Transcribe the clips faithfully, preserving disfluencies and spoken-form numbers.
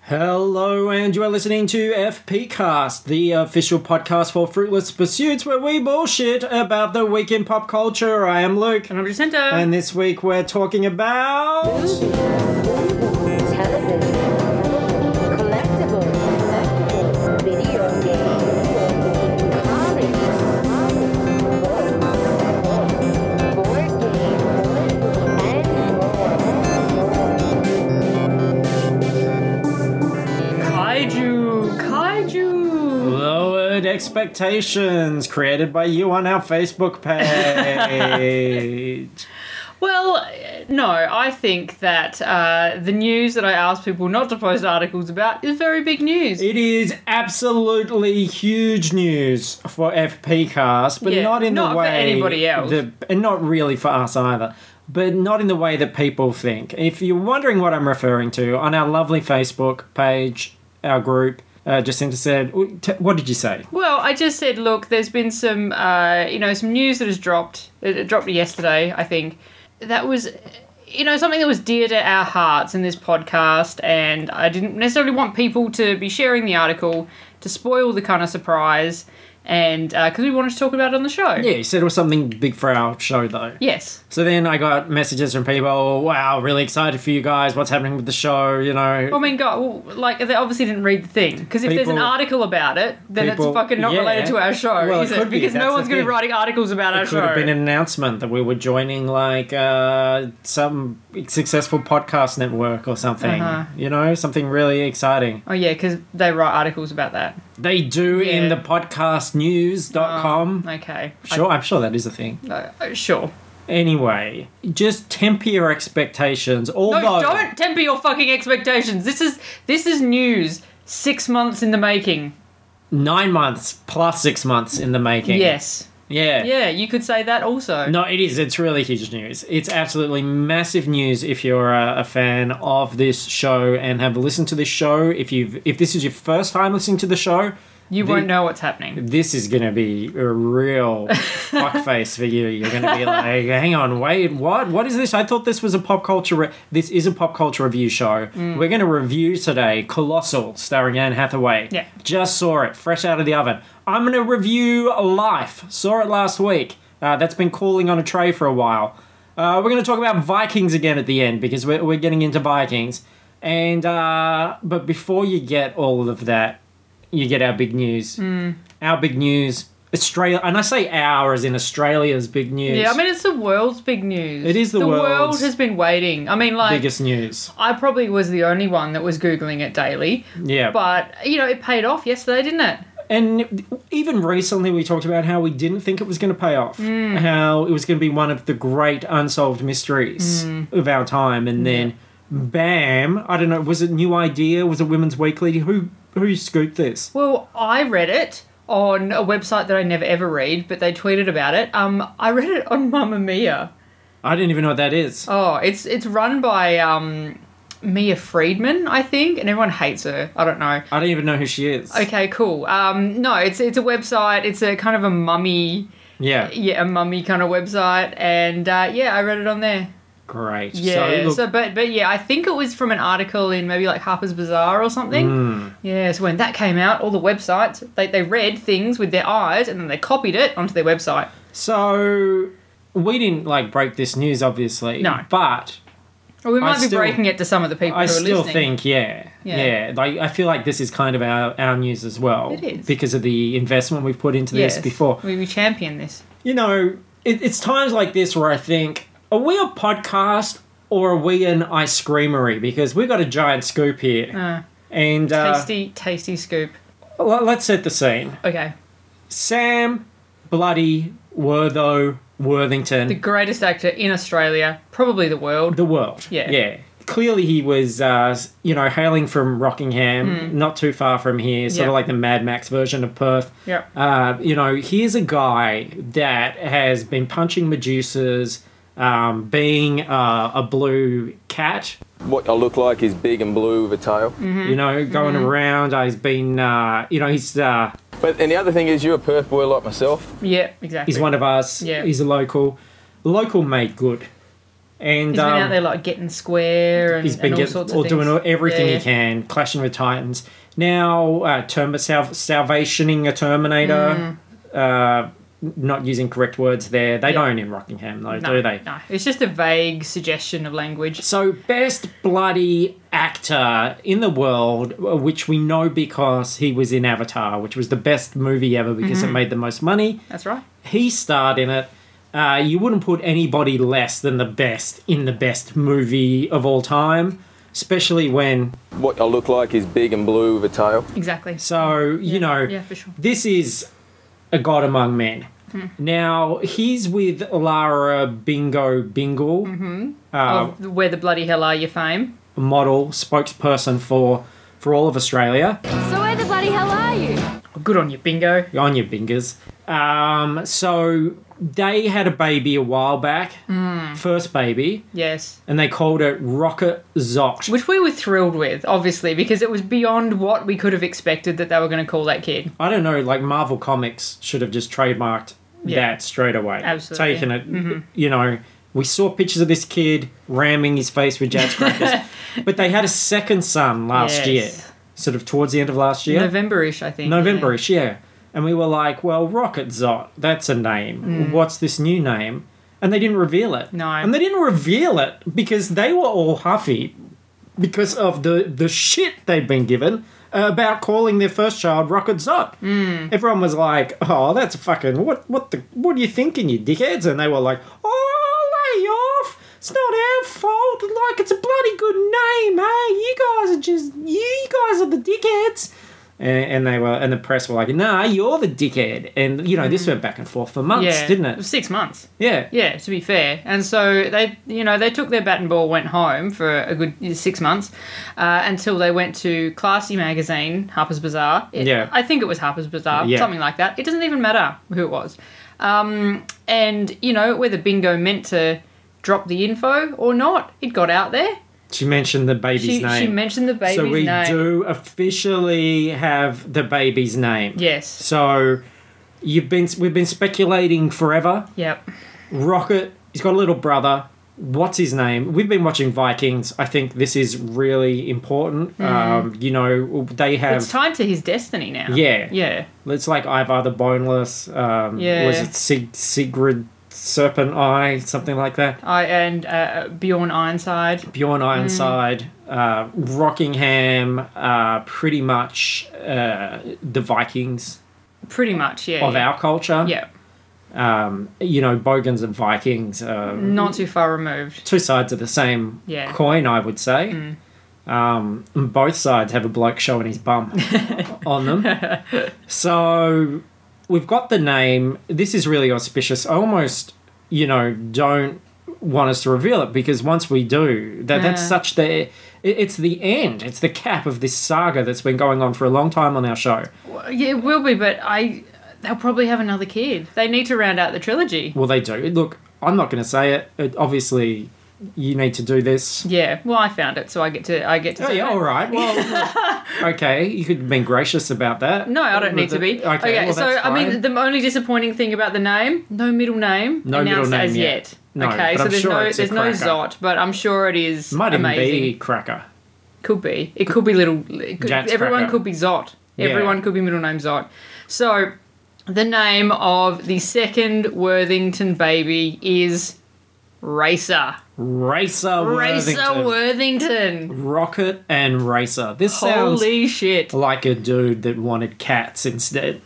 Hello, and you are listening to F P Cast, the official podcast for Fruitless Pursuits, where we bullshit about the week in pop culture. I am Luke. And I'm Jacinta. And this week we're talking about... Television. Collectibles. Video games. Comics. Board games. And Kaiju. Kaiju. Lowered Expectations, created by you on our Facebook page. Well, no, I think that uh, the news that I ask people not to post articles about is very big news. It is absolutely huge news for F P Cast, but Yeah, not in not the for way... anybody else. The, and not really for us either. But not in the way that people think. If you're wondering what I'm referring to, on our lovely Facebook page, our group, uh, Jacinta said... T- what did you say? Well, I just said, look, there's been some, uh, you know, some news that has dropped. It, it dropped yesterday, I think. That was, you know, something that was dear to our hearts in this podcast, and I didn't necessarily want people to be sharing the article to spoil the kind of surprise, and because uh, we wanted to talk about it on the show. Yeah, you said it was something big for our show, though. Yes. So then I got messages from people, oh, wow, really excited for you guys, what's happening with the show, you know. I mean, God, well, like, they obviously didn't read the thing, because if there's an People- article about it, then people- it's fucking not yeah. related to our show, Well, is it it? could be, Because that's no the one's going to thing. be writing articles about our It show. could have been an announcement that we were joining, like, uh, some successful podcast network or something. Uh-huh. You know, something really exciting. Oh, yeah, because they write articles about that. They do in Yeah. the podcast news dot com. Oh, okay. Sure, I'm sure that is a thing. I, uh, sure. Anyway, just temper your expectations. Although, No, don't temper your fucking expectations. This is this is news six months in the making. nine months plus six months in the making. Yes. Yeah. Yeah, you could say that also. No, it is. It's really huge news. It's absolutely massive news if you're a, a fan of this show and have listened to this show. If you've, if this is your first time listening to the show, You the- won't know what's happening. this is going to be a real fuckface for you. You're going to be like, hang on, wait, what? What is this? I thought this was a pop culture... Re- this is a pop culture review show. Mm. We're going to review today Colossal, starring Anne Hathaway. Yeah. Just saw it, fresh out of the oven. I'm going to review Life. Saw it last week. Uh, that's been cooling on a tray for a while. Uh, we're going to talk about Vikings again at the end because we're, we're getting into Vikings. And uh, but before you get all of that, you get our big news. Mm. Our big news. Australia, and I say our as in Australia's big news. Yeah, I mean, it's the world's big news. It is the The world world's has been waiting. I mean, like, biggest news. I probably was the only one that was Googling it daily. Yeah. But, you know, it paid off yesterday, didn't it? And even recently we talked about how we didn't think it was going to pay off. Mm. How it was going to be one of the great unsolved mysteries Mm. of our time. And then, bam, I don't know, was it New Idea? Was it Women's Weekly? Who who scooped this? Well, I read it on a website that I never ever read, but they tweeted about it. Um, I read it on Mamma Mia. I didn't even know what that is. Oh, it's it's run by um, Mia Friedman, I think, and everyone hates her. I don't know. I don't even know who she is. Okay, cool. Um, no, it's it's a website. It's a kind of a mummy, Yeah. yeah, a mummy kind of website, and uh, yeah, I read it on there. Great. Yeah. So, So, look, but but yeah, I think it was from an article in maybe like Harper's Bazaar or something. mm, Yeah. So when that came out, all the websites they they read things with their eyes and then they copied it onto their website. so we didn't like break this news, obviously. No. But Well, we I might be still- breaking it to some of the people I who are still listening. think, yeah, yeah, Yeah. Like I feel like this is kind of our, our news as well. It is. Because of the investment we've put into this Yes, before. we, we champion this. You know, it, it's times like this where I think, are we a podcast or are we an ice creamery? Because we've got a giant scoop here. Uh, and uh, tasty, tasty scoop. l- let's set the scene. Okay. Sam Bloody Wortho Worthington. The greatest actor in Australia, probably the world. The world. Yeah. Yeah. Clearly he was, uh, you know, hailing from Rockingham, Mm. not too far from here, sort Yeah. of like the Mad Max version of Perth. Yeah. Uh, you know, here's a guy that has been punching Medusas, um, being uh, a blue cat, What I look like is big and blue with a tail. Mm. you know, going Mm-hmm. around. Uh, he's been, uh, you know, he's uh, But and the other thing is, you're a Perth boy like myself. Yeah, exactly. he's one of us. Yeah. He's a local. Local made good. And He's been um, out there like getting square and, he's been and all get, sorts all of doing things. everything Yeah. he can, clashing with Titans. Now, uh, term, sal- salvationing a Terminator. Uh, not using correct words there. They Mm. Yeah. don't in Rockingham, though, No, do they? no, it's just a vague suggestion of language. So, best bloody actor in the world, which we know because he was in Avatar, which was the best movie ever because Mm-hmm. it made the most money. That's right. He starred in it. Uh, you wouldn't put anybody less than the best in the best movie of all time, especially when, What I look like is big and blue with a tail. Exactly. so, you know, Yeah, for sure. this is a god among men. Hmm. Now, he's with Lara Bingo Bingle, Mm-hmm. uh, Of Where the Bloody Hell Are You fame. model, spokesperson for, for all of Australia. So where the bloody hell are you? Good on you, bingo. On your bingers. Um, so they had a baby a while back, Hmm. first baby, Yes. and they called it Rocket Zot. Which we were thrilled with, obviously, because it was beyond what we could have expected that they were going to call that kid. I don't know, like Marvel Comics should have just trademarked Yeah. that straight away. Absolutely. Taken it, you know. We saw pictures of this kid ramming his face with jazz crackers. But they had a second son last Yes. year, sort of towards the end of last year. November-ish, I think. November-ish, yeah. And we were like, well, Rocket Zot, that's a name. What's this new name? And they didn't reveal it. No. And they didn't reveal it because they were all huffy because of the, the shit they'd been given uh, about calling their first child Rocket Zot. Mm. Everyone was like, oh, that's fucking, what What the? What are you thinking, you dickheads? And they were like, oh, lay off. It's not our fault. Like, it's a bloody good name, hey? You guys are just, you guys are the dickheads. And, and they were, and the press were like, "Nah, you're the dickhead." And you know, this went back and forth for months, Yeah. didn't It was it? six months. Yeah, Yeah, to be fair. And so they, you know, they took their bat and ball, went home for a good six months uh, until they went to Classy Magazine, Harper's Bazaar. It- Yeah. I think it was Harper's Bazaar, Yeah. something like that. It doesn't even matter who it was. Um, and, you know, whether Bingo meant to drop the info or not, it got out there. she mentioned the baby's She, name. she mentioned the baby's so we name. do officially have the baby's name. Yes. So you've been, we've been speculating forever. Yep. Rocket, he's got a little brother. What's his name? We've been watching Vikings. I think this is really important. Um, you know, they have. It's tied to his destiny now. Yeah. Yeah. It's like Ivar the Boneless. Um, Yeah. Was it Sig- Sigrid Serpent Eye? Something like that. I and uh, Bjorn Ironside. Bjorn Ironside. Uh, Rockingham. Uh, pretty much uh, the Vikings Pretty much, yeah. of yeah. our culture. Yeah. Um, you know, Bogans and Vikings. Uh, Not too far removed. two sides of the same Yeah. coin, I would say. Um, both sides have a bloke showing his bum on them. So we've got the name. This is really auspicious. I almost, you know, don't want us to reveal it because once we do, that that's Yeah. such the. it- It's the end. It's the cap of this saga that's been going on for a long time on our show. Well, yeah, it will be, but I they'll probably have another kid. They need to round out the trilogy. Well, they do. Look, I'm not going to say it. it. Obviously, you need to do this. Yeah. Well, I found it, so I get to I get to. Oh say yeah, that. all right. Well, okay, you could have been gracious about that. No, I don't need to be. Okay, well, so that's I mean, fine. the only disappointing thing about the name, no middle name, No middle announced name as yet. yet. No, okay, but so I'm there's sure no it's a there's no cracker. Zot, but I'm sure it is Might even amazing. be Cracker. Could be. It could be little. It could, Jats everyone Cracker. could be Zot. Yeah. Everyone could be middle name Zot. So, the name of the second Worthington baby is Racer. Racer Racer Worthington. Worthington. Rocket and Racer. This sounds Holy shit. like a dude that wanted cats instead.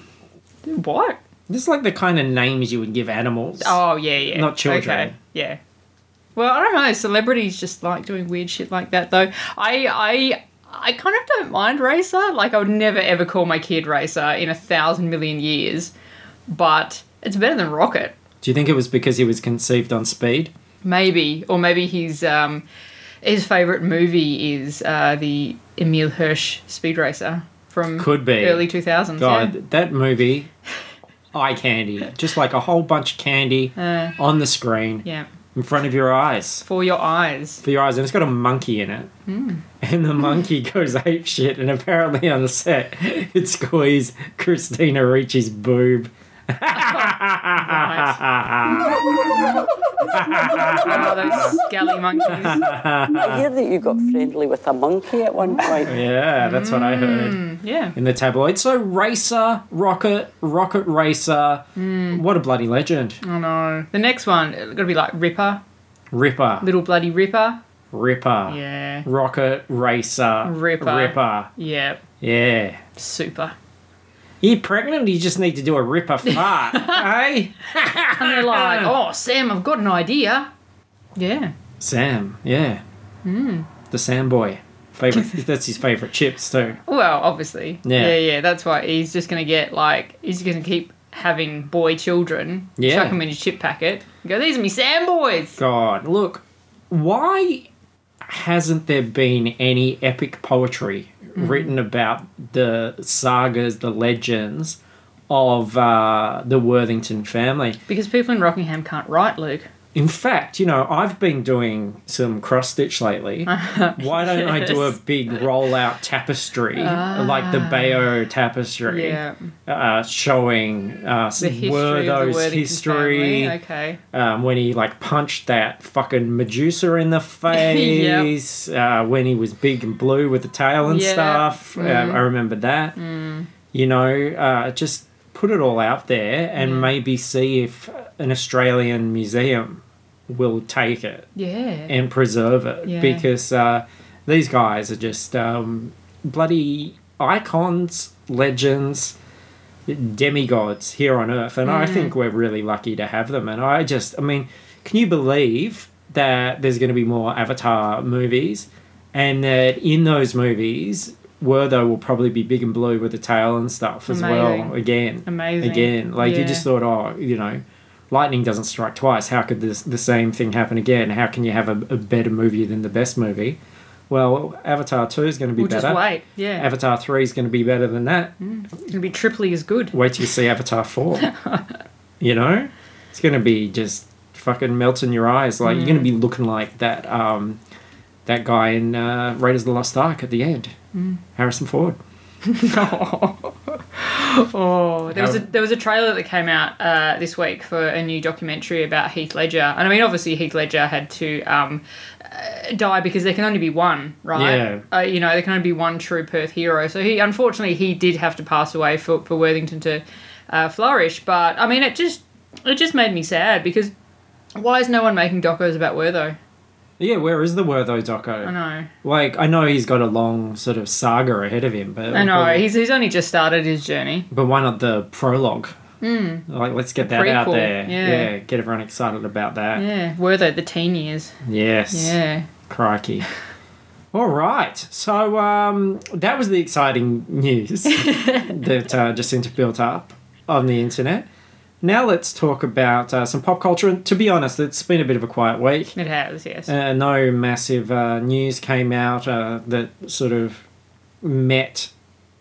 What? This is like the kind of names you would give animals. Oh, yeah, yeah. Not children. Okay. Yeah. Well, I don't know. Celebrities just like doing weird shit like that, though. I, I, I kind of don't mind Racer. Like, I would never ever call my kid Racer in a thousand million years. But it's better than Rocket. Do you think it was because he was conceived on speed? Maybe. Or maybe his, um, his favourite movie is uh, the Emile Hirsch Speed Racer from Could be. early two thousands. God, Yeah. that movie, eye candy. Just like a whole bunch of candy Uh, on the screen yeah. in front of your eyes. For your eyes. For your eyes. And it's got a monkey in it. Hmm. And the monkey goes ape shit. And apparently on the set, it squeezed Christina Ricci's boob. Right. Oh, those scally monkeys. I hear that you got friendly with a monkey at one point. Yeah, that's what I heard Yeah. in the tabloid. So Racer, Rocket, Rocket Racer. What a bloody legend. I know. The next one, it's got to be like Ripper. Ripper. Little bloody Ripper. Ripper. Yeah. Rocket Racer. Ripper. Ripper. Yeah. Yeah. Super. You're pregnant, you just need to do a Ripper fart, eh? And they're like, oh, Sam, I've got an idea. Yeah. Sam, yeah. The Sam boy. Favorite. That's his favourite chips too. Well, obviously. Yeah. Yeah, yeah. That's why he's just going to get, like, he's going to keep having boy children. Yeah. Chuck them in his chip packet. Go, these are me Sam boys. God, look, why hasn't there been any epic poetry written about the sagas, the legends of uh, the Worthington family? Because people in Rockingham can't write, Luke. In fact, you know, I've been doing some cross stitch lately. Why don't I do a Yes. big rollout tapestry, like the Bayo tapestry, Yeah. uh, showing uh, The history Wertho's of the Worthington history. family. Okay. Um, when he like punched that fucking Medusa in the face, uh, when he was big and blue with the tail and Yeah. stuff. Uh, I remember that. You know, uh, just put it all out there and maybe see if an Australian museum will take it Yeah. and preserve it, Yeah. because uh, these guys are just um, bloody icons, legends, demigods here on Earth, and I think we're really lucky to have them. And I just, I mean, can you believe that there's going to be more Avatar movies, and that in those movies, Wertho will probably be big and blue with the tail and stuff as Amazing. well. Again, Amazing. again, like you Yeah. just thought, oh, you know. Lightning doesn't strike twice. How could this, the same thing happen again? How can you have a, a better movie than the best movie? Well, Avatar two is going to be We'll better. just wait. Yeah. Avatar three is going to be better than that. It's going to be triply as good. Wait till you see Avatar four. You know? It's going to be just fucking melt in your eyes. Like, you're going to be looking like that um, that guy in uh, Raiders of the Lost Ark at the end. Harrison Ford. Oh, there was a there was a trailer that came out uh, this week for a new documentary about Heath Ledger, and I mean, obviously Heath Ledger had to um, uh, die because there can only be one, right? Yeah. Uh, you know, there can only be one true Perth hero. So he, unfortunately, he did have to pass away for for Worthington to uh, flourish. But I mean, it just it just made me sad because why is no one making docos about Wertho? Yeah, where is the Wertho doco? I know, Like, I know he's got a long sort of saga ahead of him, but I know. He's he's only just started his journey. But why not the prologue? Mm. Like, let's get that out prequel, there. yeah. Get everyone excited about that. Yeah, Wertho, the teen years. Yes. Yeah. Crikey. All right. So um, that was the exciting news that uh, Jacinta built up on the internet. Now let's talk about uh, some pop culture. And to be honest, it's been a bit of a quiet week. It has, yes. Uh, no massive uh, news came out uh, that sort of met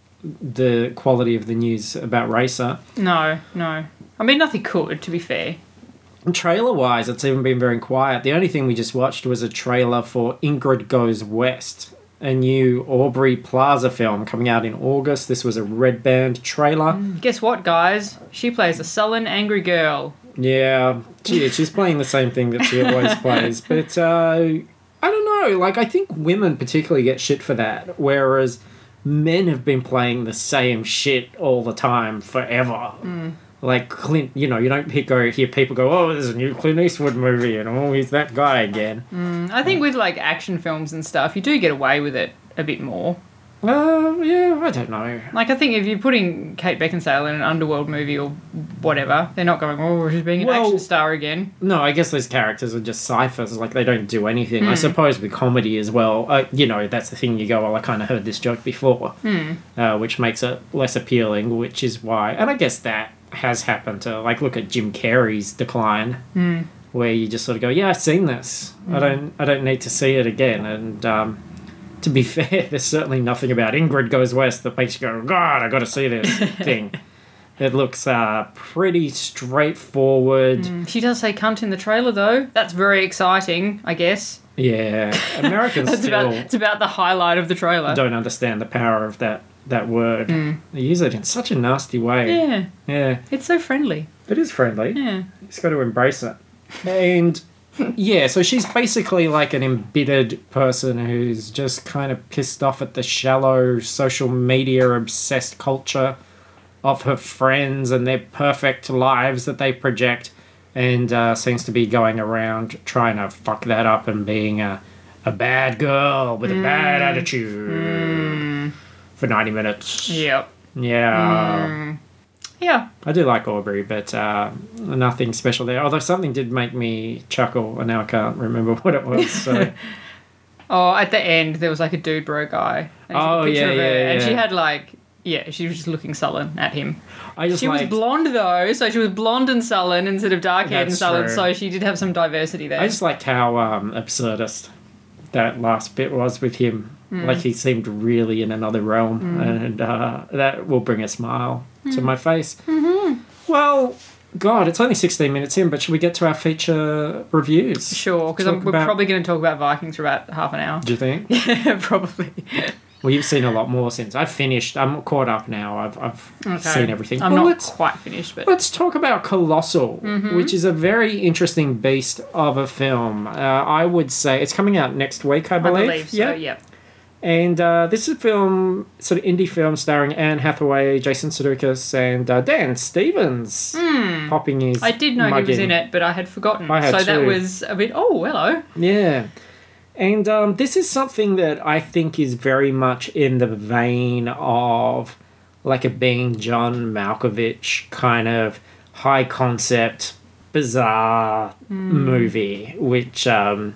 the quality of the news about Racer. No, no. I mean, nothing could, to be fair. And trailer-wise, it's even been very quiet. The only thing we just watched was a trailer for Ingrid Goes West, a new Aubrey Plaza film coming out in August. This was a Red Band trailer. Guess what, guys? She plays a sullen, angry girl. Yeah, gee, she's playing the same thing that she always plays. But, uh, I don't know. Like, I think women particularly get shit for that, whereas men have been playing the same shit all the time forever. Like Clint, you know, you don't hear, go, hear people go, oh, there's a new Clint Eastwood movie, and oh, he's that guy again. I think with, like, action films and stuff, you do get away with it a bit more. Uh, yeah, I don't know. Like, I think if you're putting Kate Beckinsale in an Underworld movie or whatever, they're not going, oh, she's being an Well- action star again. No, I guess those characters are just ciphers. Like, they don't do anything. I suppose with comedy as well, uh, you know, that's the thing. You go, well, I kind of heard this joke before, uh, which makes it less appealing, which is why. And I guess that has happened to, like, look at Jim Carrey's decline, where you just sort of go, yeah, I've seen this. I don't, I don't need to see it again. And um, to be fair, there's certainly nothing about Ingrid Goes West that makes you go, God, I got to see this thing. It looks uh, pretty straightforward. She does say cunt in the trailer, though. That's very exciting, I guess. Yeah, Americans It's still about, it's about the highlight of the trailer. don't understand the power of that, that word. They use it in such a nasty way. Yeah, Yeah, it's so friendly. it is friendly. Yeah. You just got to embrace it. And yeah, so she's basically like an embittered person who's just kind of pissed off at the shallow social media obsessed culture of her friends and their perfect lives that they project, and uh, seems to be going around trying to fuck that up and being a, a bad girl with a bad attitude Mm. for ninety minutes. Yep. Yeah. Mm. Yeah. I do like Aubrey, but uh, nothing special there. Although something did make me chuckle, and now I can't remember what it was. So. Oh, at the end, there was like a dude bro guy. And Oh, a picture yeah, of her, yeah, And she yeah. had like, yeah, she was just looking sullen at him. I just She was liked- blonde though, so she was blonde and sullen instead of dark haired and That's sullen, true. so she did have some diversity there. I just liked how um, absurdist that last bit was with him. Mm. Like he seemed really in another realm, and uh, that will bring a smile Mm. to my face. Mm-hmm. Well, God, it's only sixteen minutes in, but should we get to our feature reviews? Sure, because Talk we're about- probably going to talk about Vikings for about half an hour. Do you think? Yeah, probably. Well, you've seen a lot more since I've finished. I'm caught up now. I've I've Okay. seen everything. I'm Well, not let's- quite finished, but Let's talk about Colossal, Mm-hmm. which is a very interesting beast of a film. Uh, I would say it's coming out next week, I I believe. believe so, yeah. And uh, this is a film, sort of indie film, starring Anne Hathaway, Jason Sudeikis, and uh, Dan Stevens popping his Hmm. I did know mug he was in it, but I had forgotten. I had so that too. was a bit, oh, hello. Yeah. And um, this is something that I think is very much in the vein of like a Being John Malkovich kind of high concept, bizarre movie, which um,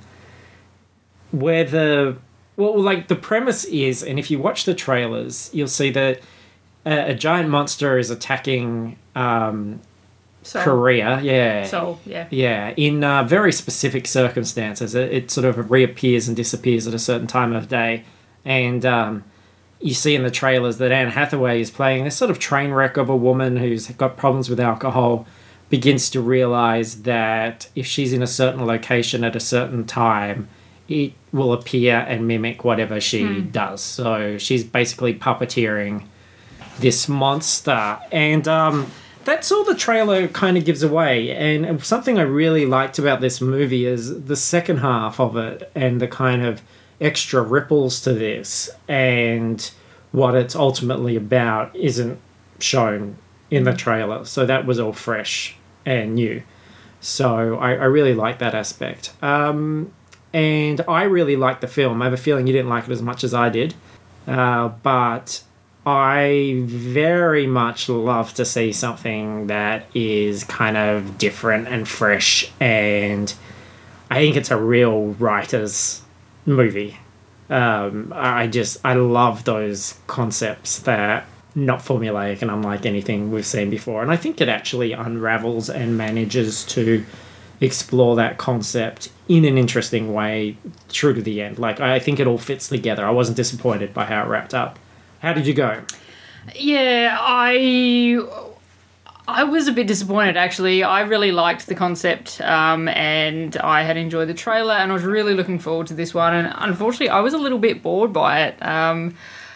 where the well, like the premise is, and if you watch the trailers, you'll see that a, a giant monster is attacking um, So, Korea. Yeah. So, yeah. Yeah, in uh, very specific circumstances. It, it sort of reappears and disappears at a certain time of day. And um, you see in the trailers that Anne Hathaway is playing this sort of train wreck of a woman who's got problems with alcohol, begins to realize that if she's in a certain location at a certain time, it will appear and mimic whatever she does. So she's basically puppeteering this monster. And um, that's all the trailer kind of gives away. And something I really liked about this movie is the second half of it and the kind of extra ripples to this and what it's ultimately about isn't shown in the trailer. So that was all fresh and new. So I, I really like that aspect. Um, and I really liked the film. I have a feeling you didn't like it as much as I did. Uh, but I very much love to see something that is kind of different and fresh, and I think it's a real writer's movie. Um, I just, I love those concepts that not formulaic and unlike anything we've seen before. And I think it actually unravels and manages to explore that concept in an interesting way true to the end. Like, I think it all fits together. I wasn't disappointed by how it wrapped up. How did you go? Yeah, I I was a bit disappointed actually. I really liked the concept, um, and I had enjoyed the trailer, and I was really looking forward to this one. And unfortunately, I was a little bit bored by it. Um,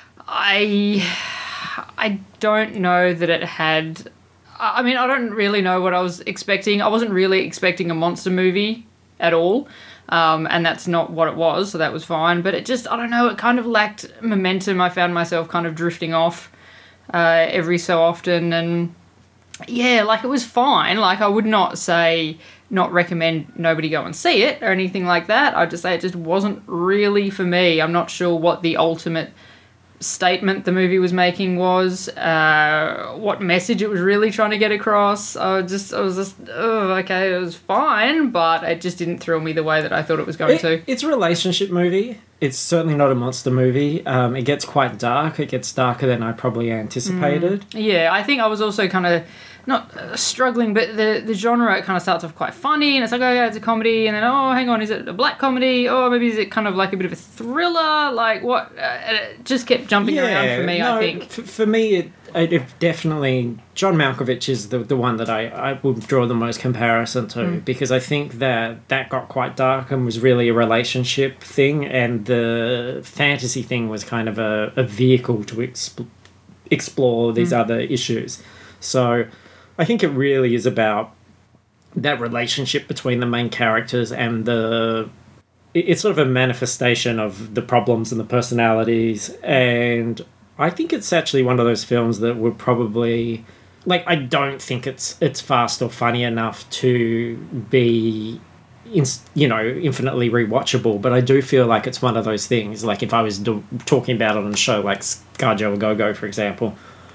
I I don't know that it had. I mean, I don't really know what I was expecting. I wasn't really expecting a monster movie at all. Um, and that's not what it was, so that was fine. But it just, I don't know, it kind of lacked momentum. I found myself kind of drifting off uh, every so often. And yeah, like it was fine. Like I would not say, not recommend nobody go and see it or anything like that. I'd just say it just wasn't really for me. I'm not sure what the ultimate statement the movie was making was, uh, what message it was really trying to get across. I was just, I was just, oh, okay, it was fine, but it just didn't thrill me the way that I thought it was going It, to. it's a relationship movie. It's certainly not a monster movie. Um, it gets quite dark. It gets darker than I probably anticipated. Yeah, I think I was also kind of not uh, struggling, but the the genre, it kind of starts off quite funny, and it's like, oh yeah, it's a comedy, and then, oh, hang on, is it a black comedy? Oh, maybe is it kind of like a bit of a thriller? Like, what? Uh, and it just kept jumping around for me, no, I think. f- for me, it, it, it definitely... John Malkovich is the, the one that I, I would draw the most comparison to, Mm. because I think that that got quite dark and was really a relationship thing, and the fantasy thing was kind of a, a vehicle to exp- explore these Mm. other issues. So I think it really is about that relationship between the main characters and the... It's sort of a manifestation of the problems and the personalities, and I think it's actually one of those films that would probably... Like, I don't think it's it's fast or funny enough to be, in, you know, infinitely rewatchable, but I do feel like it's one of those things, like if I was do, talking about it on a show like ScarJo A Go-Go, for example,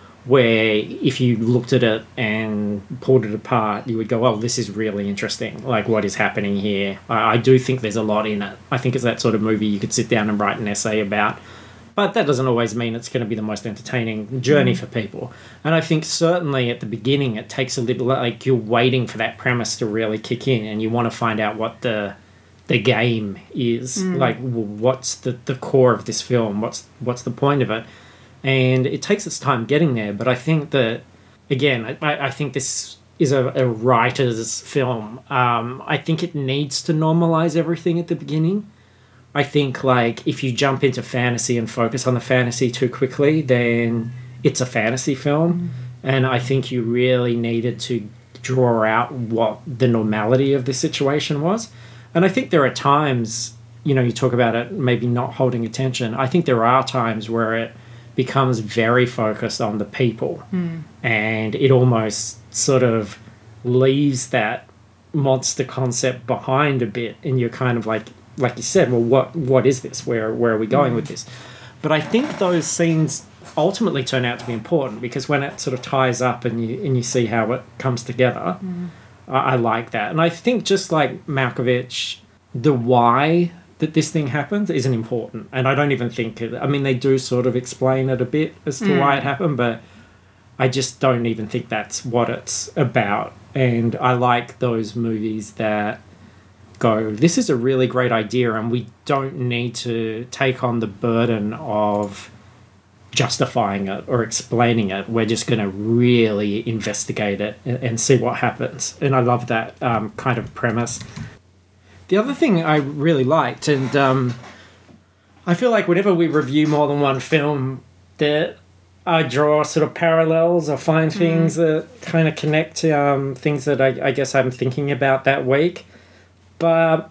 where if you looked at it and pulled it apart, you would go, oh, this is really interesting. Like, what is happening here? I, I do think there's a lot in it. I think it's that sort of movie you could sit down and write an essay about. But that doesn't always mean it's going to be the most entertaining journey mm. for people. And I think certainly at the beginning, it takes a little, like, you're waiting for that premise to really kick in and you want to find out what the the game is. Mm. Like, what's the, the core of this film? What's what's the point of it? And it takes its time getting there, but I think that, again, I, I think this is a, a writer's film. Um, I think it needs to normalize everything at the beginning. I think, like, if you jump into fantasy and focus on the fantasy too quickly, then it's a fantasy film. Mm. And I think you really needed to draw out what the normality of the situation was. And I think there are times, you know, you talk about it maybe not holding attention. I think there are times where it becomes very focused on the people mm. and it almost sort of leaves that monster concept behind a bit, and you're kind of like like you said, well, what what is this, where where are we going mm. with this? But I think those scenes ultimately turn out to be important, because when it sort of ties up and you and you see how it comes together, mm. I, I like that. And I think, just like Malkovich, the why that this thing happens isn't important. And I don't even think it, I mean, they do sort of explain it a bit as to mm. why it happened, but I just don't even think that's what it's about. And I like those movies that go, this is a really great idea and we don't need to take on the burden of justifying it or explaining it. We're just going to really investigate it and, and see what happens. And I love that um, kind of premise. The other thing I really liked, and um, I feel like whenever we review more than one film, that I draw sort of parallels or find things mm. that kind of connect to um, things that I, I guess I'm thinking about that week. But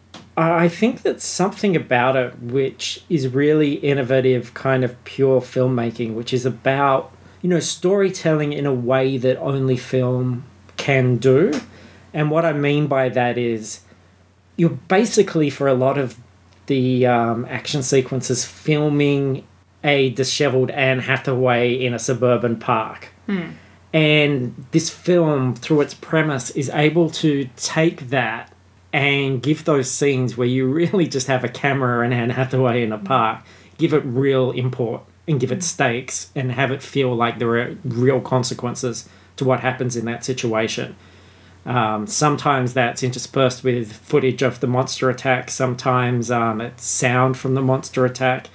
I think that something about it which is really innovative, kind of pure filmmaking, which is about, you know, storytelling in a way that only film can do. And what I mean by that is, you're basically, for a lot of the um, action sequences, filming a disheveled Anne Hathaway in a suburban park. Hmm. And this film, through its premise, is able to take that and give those scenes where you really just have a camera and Anne Hathaway in a park, give it real import and give it stakes and have it feel like there are real consequences to what happens in that situation. Um, sometimes that's interspersed with footage of the monster attack. Sometimes um, it's sound from the monster attack.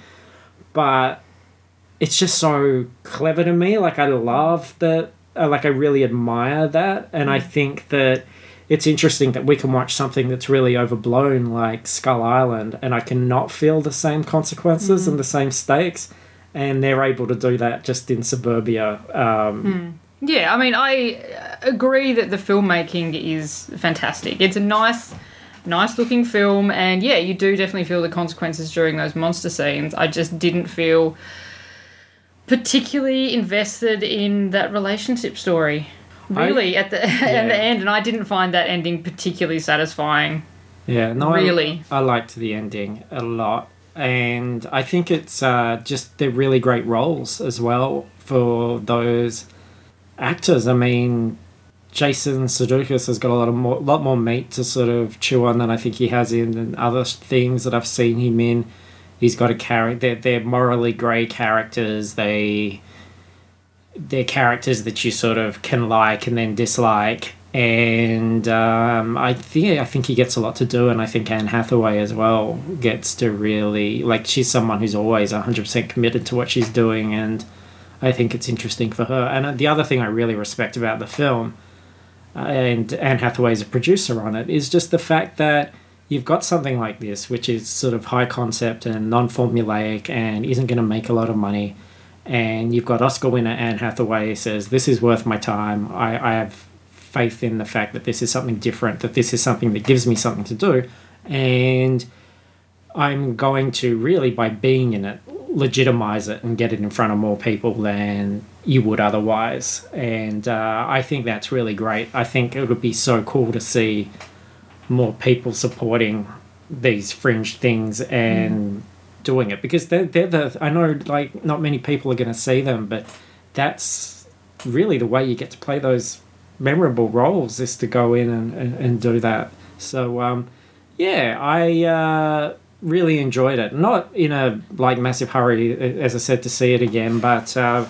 But it's just so clever to me. Like, I love that. Uh, like, I really admire that. And I think that it's interesting that we can watch something that's really overblown, like Skull Island, and I cannot feel the same consequences mm. and the same stakes. And they're able to do that just in suburbia. Um, mm. Yeah, I mean, I agree that the filmmaking is fantastic. It's a nice, nice looking film, and yeah, you do definitely feel the consequences during those monster scenes. I just didn't feel particularly invested in that relationship story, really, I, at the yeah. at the end, and I didn't find that ending particularly satisfying. Yeah, no, really, I, I liked the ending a lot, and I think it's uh, just they're really great roles as well for those actors. I mean, Jason Sudeikis has got a lot of more, lot more meat to sort of chew on than I think he has in and other things that I've seen him in. He's got a character. They're, they're morally grey characters. They they're characters that you sort of can like and then dislike. And um, I think I think he gets a lot to do, and I think Anne Hathaway as well gets to really, like, she's someone who's always one hundred percent committed to what she's doing, and I think it's interesting for her. And the other thing I really respect about the film, uh, and Anne Hathaway's a producer on it, is just the fact that you've got something like this, which is sort of high concept and non-formulaic and isn't going to make a lot of money. And you've got Oscar winner Anne Hathaway says, this is worth my time. I, I have faith in the fact that this is something different, that this is something that gives me something to do, and I'm going to really, by being in it, legitimize it and get it in front of more people than you would otherwise. And uh, I think that's really great. I think it would be so cool to see more people supporting these fringe things and mm. doing it, because they're, they're the, I know like not many people are going to see them, but that's really the way you get to play those memorable roles, is to go in and, and, and do that. So um, yeah, I uh, really enjoyed it. Not in a like massive hurry, as I said, to see it again, but uh,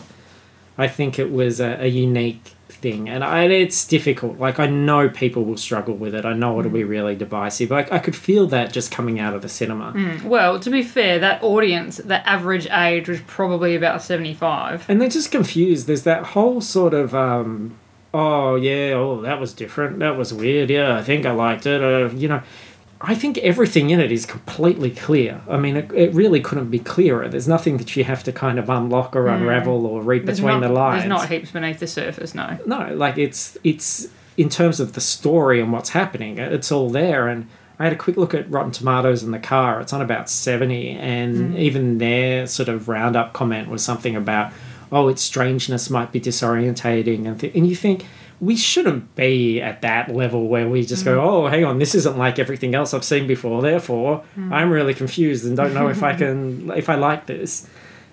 I think it was a, a unique thing, and I, it's difficult. Like, I know people will struggle with it. I know it'll be really divisive. I, I could feel that just coming out of the cinema. Mm. Well, to be fair, that audience, the average age was probably about seventy-five. And they're just confused. There's that whole sort of, um, oh, yeah, oh, that was different. That was weird. Yeah, I think I liked it. Uh, you know, I think everything in it is completely clear. I mean, it, it really couldn't be clearer. There's nothing that you have to kind of unlock or unravel or read There's between not, the lines. There's not heaps beneath the surface, no. No, like it's it's in terms of the story and what's happening, it's all there. And I had a quick look at Rotten Tomatoes in the car. It's on about seventy, and mm. even their sort of roundup comment was something about, oh, its strangeness might be disorientating, and th- and you think, we shouldn't be at that level where we just mm. go, oh, hang on, this isn't like everything else I've seen before, therefore mm. I'm really confused and don't know if I can, if I like this.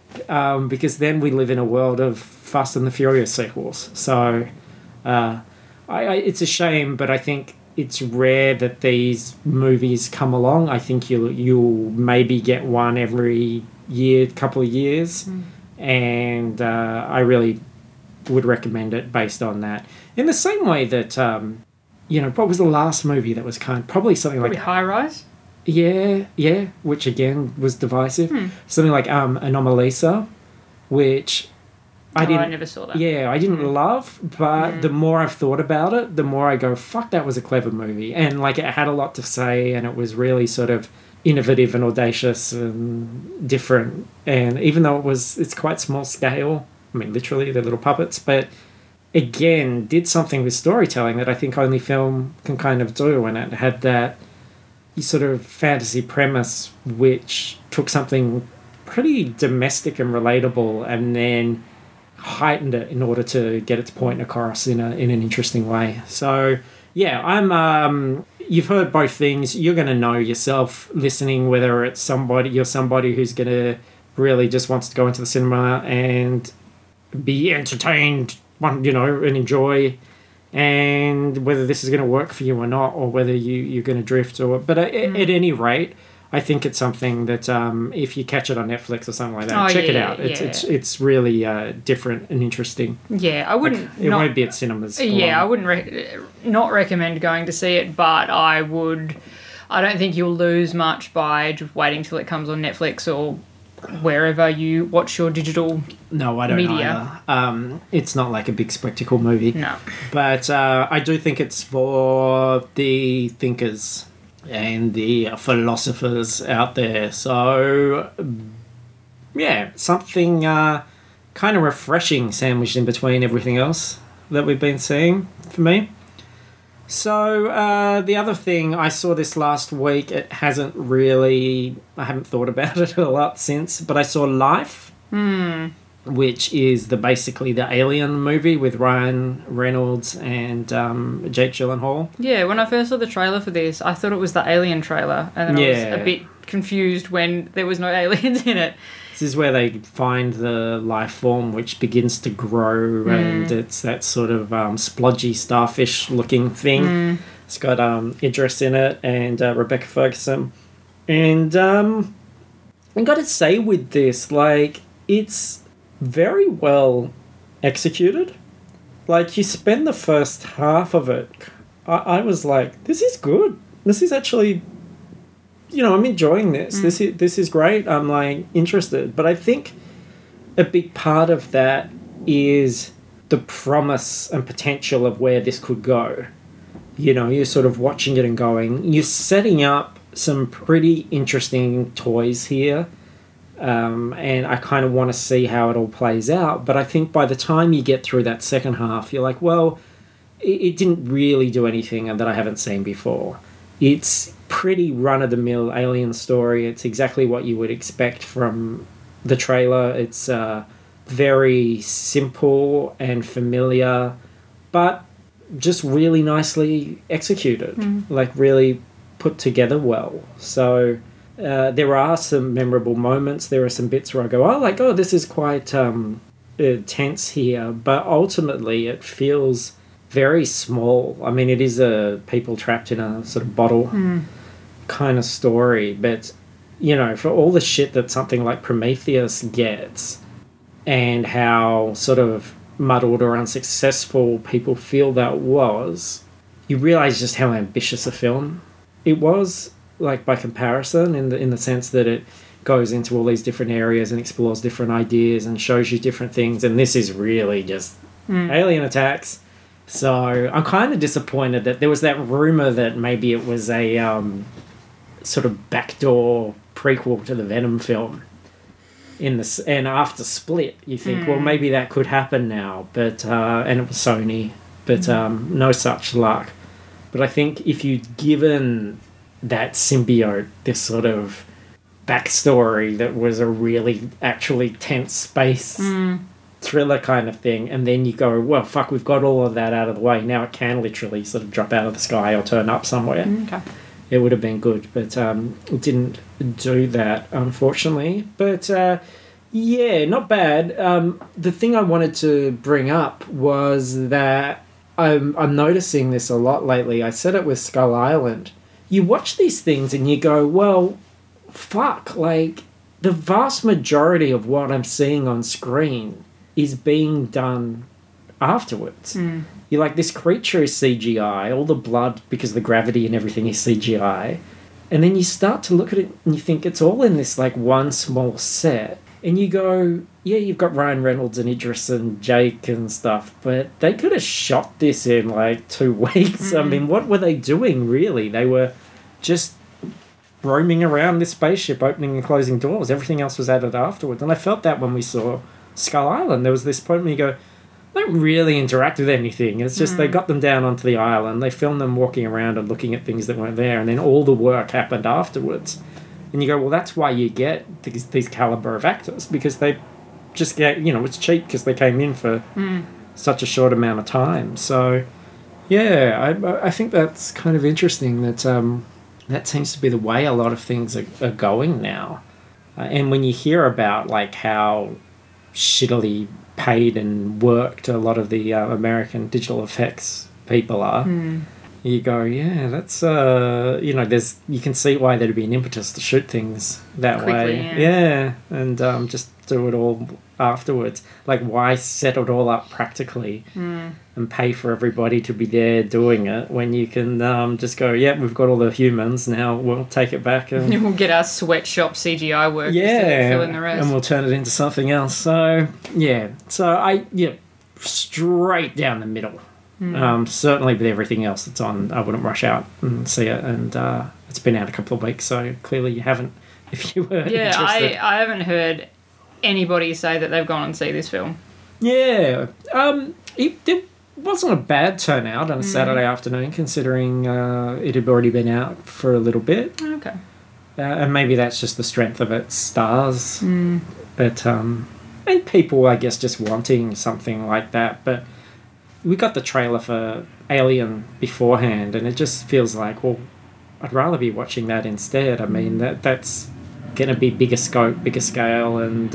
Um, because then we live in a world of Fast and the Furious sequels. So uh, I, I, it's a shame, but I think it's rare that these movies come along. I think you'll, you'll maybe get one every year, couple of years. Mm. And uh, I really would recommend it based on that. In the same way that, um, you know, what was the last movie that was kind of, probably something probably like... High Rise? Yeah, yeah, which again was divisive. Hmm. Something like um, Anomalisa, which I oh, didn't... I never saw that. Yeah, I didn't hmm. love, but hmm. the more I've thought about it, the more I go, fuck, that was a clever movie. And, like, it had a lot to say, and it was really sort of innovative and audacious and different. And even though it was, it's quite small scale, I mean, literally, they're little puppets, but again, did something with storytelling that I think only film can kind of do, and it had that sort of fantasy premise which took something pretty domestic and relatable and then heightened it in order to get its point across in a in an interesting way. So yeah, I'm um you've heard both things. You're going to know yourself listening whether it's somebody you're somebody who's going to really just wants to go into the cinema and be entertained, you know, and enjoy, and whether this is going to work for you or not, or whether you, you're going to drift or... But at, mm. at any rate, I think it's something that um, if you catch it on Netflix or something like that, oh, check yeah, it out. It's yeah. it's it's really uh, different and interesting. Yeah, I wouldn't... Like, it not, won't be at cinemas. Yeah, I wouldn't re- not recommend going to see it, but I would... I don't think you'll lose much by just waiting till it comes on Netflix or wherever you watch your digital no, I don't media. Either. Um, it's not like a big spectacle movie. No. But uh, I do think it's for the thinkers and the philosophers out there. So, yeah, something uh, kind of refreshing sandwiched in between everything else that we've been seeing for me. So, uh, the other thing, I saw this last week. It hasn't really... I haven't thought about it a lot since, but I saw Life, mm. which is the basically the Alien movie with Ryan Reynolds and um, Jake Gyllenhaal. Yeah, when I first saw the trailer for this, I thought it was the Alien trailer, and then yeah. I was a bit confused when there was no aliens in it. This is where they find the life form which begins to grow, mm. and it's that sort of um, splodgy starfish-looking thing. Mm. It's got um, Idris in it and uh, Rebecca Ferguson. And um, I got to say with this, like, it's very well executed. Like, you spend the first half of it, I, I was like, this is good. This is actually... You know, I'm enjoying this. Mm. This is this is great. I'm like interested, but I think a big part of that is the promise and potential of where this could go. You know, you're sort of watching it and going, you're setting up some pretty interesting toys here, um, and I kind of want to see how it all plays out. But I think by the time you get through that second half, you're like, well, it, it didn't really do anything that I haven't seen before. It's pretty run-of-the-mill alien story. It's exactly what you would expect from the trailer. It's uh, very simple and familiar, but just really nicely executed. Mm. Like, really put together well. So uh, there are some memorable moments. There are some bits where I go, oh, like, oh, this is quite um, uh, tense here. But ultimately, it feels very small. I mean, it is a people trapped in a sort of bottle mm. kind of story. But, you know, for all the shit that something like Prometheus gets and how sort of muddled or unsuccessful people feel that was, you realise just how ambitious a film it was, like, by comparison, in the in the sense that it goes into all these different areas and explores different ideas and shows you different things. And this is really just mm. alien attacks. So I'm kind of disappointed that there was that rumour that maybe it was a um, sort of backdoor prequel to the Venom film. In the and after Split, you think, mm. well, maybe that could happen now, but uh, and it was Sony, but mm. um, no such luck. But I think if you'd given that symbiote this sort of backstory that was a really actually tense space mm. thriller kind of thing, and then you go, well, fuck, we've got all of that out of the way. Now it can literally sort of drop out of the sky or turn up somewhere. Okay. It would have been good, but um, it didn't do that, unfortunately. But, uh, yeah, not bad. Um, the thing I wanted to bring up was that I'm, I'm noticing this a lot lately. I said it with Skull Island. You watch these things and you go, well, fuck, like, the vast majority of what I'm seeing on screen is being done afterwards. Mm. You're like, this creature is C G I, all the blood, because the gravity and everything is C G I. And then you start to look at it and you think it's all in this, like, one small set. And you go, yeah, you've got Ryan Reynolds and Idris and Jake and stuff, but they could have shot this in, like, two weeks. Mm. I mean, what were they doing, really? They were just roaming around this spaceship, opening and closing doors. Everything else was added afterwards. And I felt that when we saw Skull Island. There was this point where you go, they don't really interact with anything. It's just mm. they got them down onto the island, they filmed them walking around and looking at things that weren't there, and then all the work happened afterwards. And you go, well, that's why you get these, these caliber of actors, because they just get, you know, it's cheap because they came in for mm. such a short amount of time. So, yeah, I I think that's kind of interesting that um, that seems to be the way a lot of things are, are going now. Uh, and when you hear about, like, how shittily paid and worked a lot of the uh, American digital effects people are, mm. you go, yeah, that's, uh, you know, there's, you can see why there'd be an impetus to shoot things that Quickly, way. Yeah, yeah and um, just do it all afterwards. Like, why set it all up practically mm. and pay for everybody to be there doing it when you can um, just go, yeah, we've got all the humans, now we'll take it back and we'll get our sweatshop C G I work yeah, instead of filling the rest. And we'll turn it into something else. So, yeah. So, I, yeah, straight down the middle. Mm. Um, certainly with everything else that's on, I wouldn't rush out and see it. And uh, it's been out a couple of weeks, so clearly you haven't, if you were yeah, interested. I, I haven't heard anybody say that they've gone and see this film. Yeah. Um, it, it wasn't a bad turnout on a mm. Saturday afternoon, considering uh, it had already been out for a little bit. Okay. Uh, and maybe that's just the strength of its stars. Mm. But, um, and people, I guess, just wanting something like that. But we got the trailer for Alien beforehand, and it just feels like, well, I'd rather be watching that instead. I mean, that that's going to be bigger scope, bigger scale, and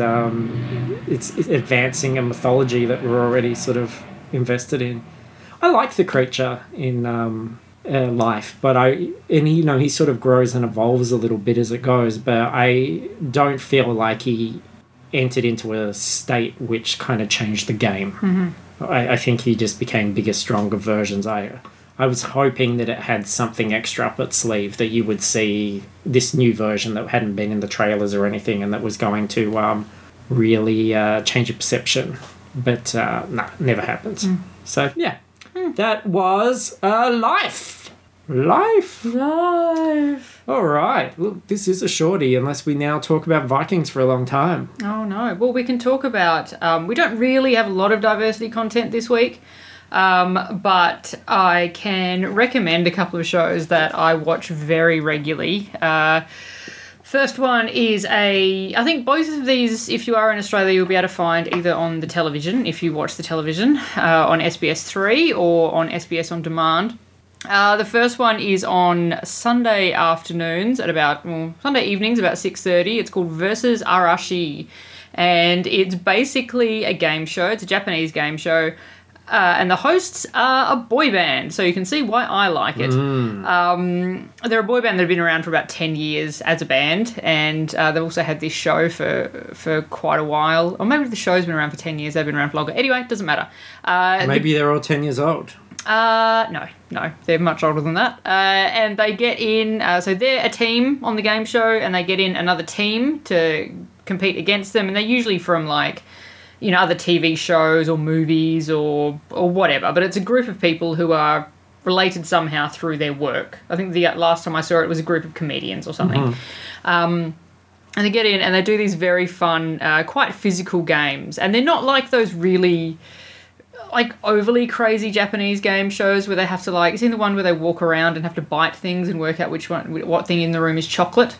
um, it's, it's advancing a mythology that we're already sort of invested in. I like the creature in um, uh, Life, but I and he, you know, he sort of grows and evolves a little bit as it goes, but I don't feel like he entered into a state which kind of changed the game. Mm-hmm. I, I think he just became bigger, stronger versions. I I was hoping that it had something extra up its sleeve, that you would see this new version that hadn't been in the trailers or anything, and that was going to um, really uh, change your perception. But uh, no, nah, never happens. Mm. So, yeah, mm. that was uh, Life. Life. Life. All right. Look, this is a shorty, unless we now talk about Vikings for a long time. Oh, no. Well, we can talk about... Um, we don't really have a lot of diversity content this week. Um, but I can recommend a couple of shows that I watch very regularly. Uh, first one is a... I think both of these, if you are in Australia, you'll be able to find either on the television, if you watch the television, uh, on S B S three or on S B S On Demand. Uh, the first one is on Sunday afternoons at about... Well, Sunday evenings about six thirty. It's called Versus Arashi. And it's basically a game show. It's a Japanese game show. Uh, and the hosts are a boy band, so you can see why I like it. Mm. Um, they're a boy band that have been around for about ten years as a band, and uh, they've also had this show for for quite a while. Or maybe the show's been around for ten years, they've been around for longer. Anyway, it doesn't matter. Uh, maybe the, they're all ten years old. Uh, no, no, they're much older than that. Uh, and they get in, uh, so they're a team on the game show, and they get in another team to compete against them, and they're usually from, like, you know, other T V shows or movies or or whatever. But it's a group of people who are related somehow through their work. I think the last time I saw it, it was a group of comedians or something. Mm-hmm. Um, and they get in and they do these very fun, uh, quite physical games. And they're not like those really, like, overly crazy Japanese game shows where they have to, like, it's in the one where they walk around and have to bite things and work out which one, what thing in the room is chocolate.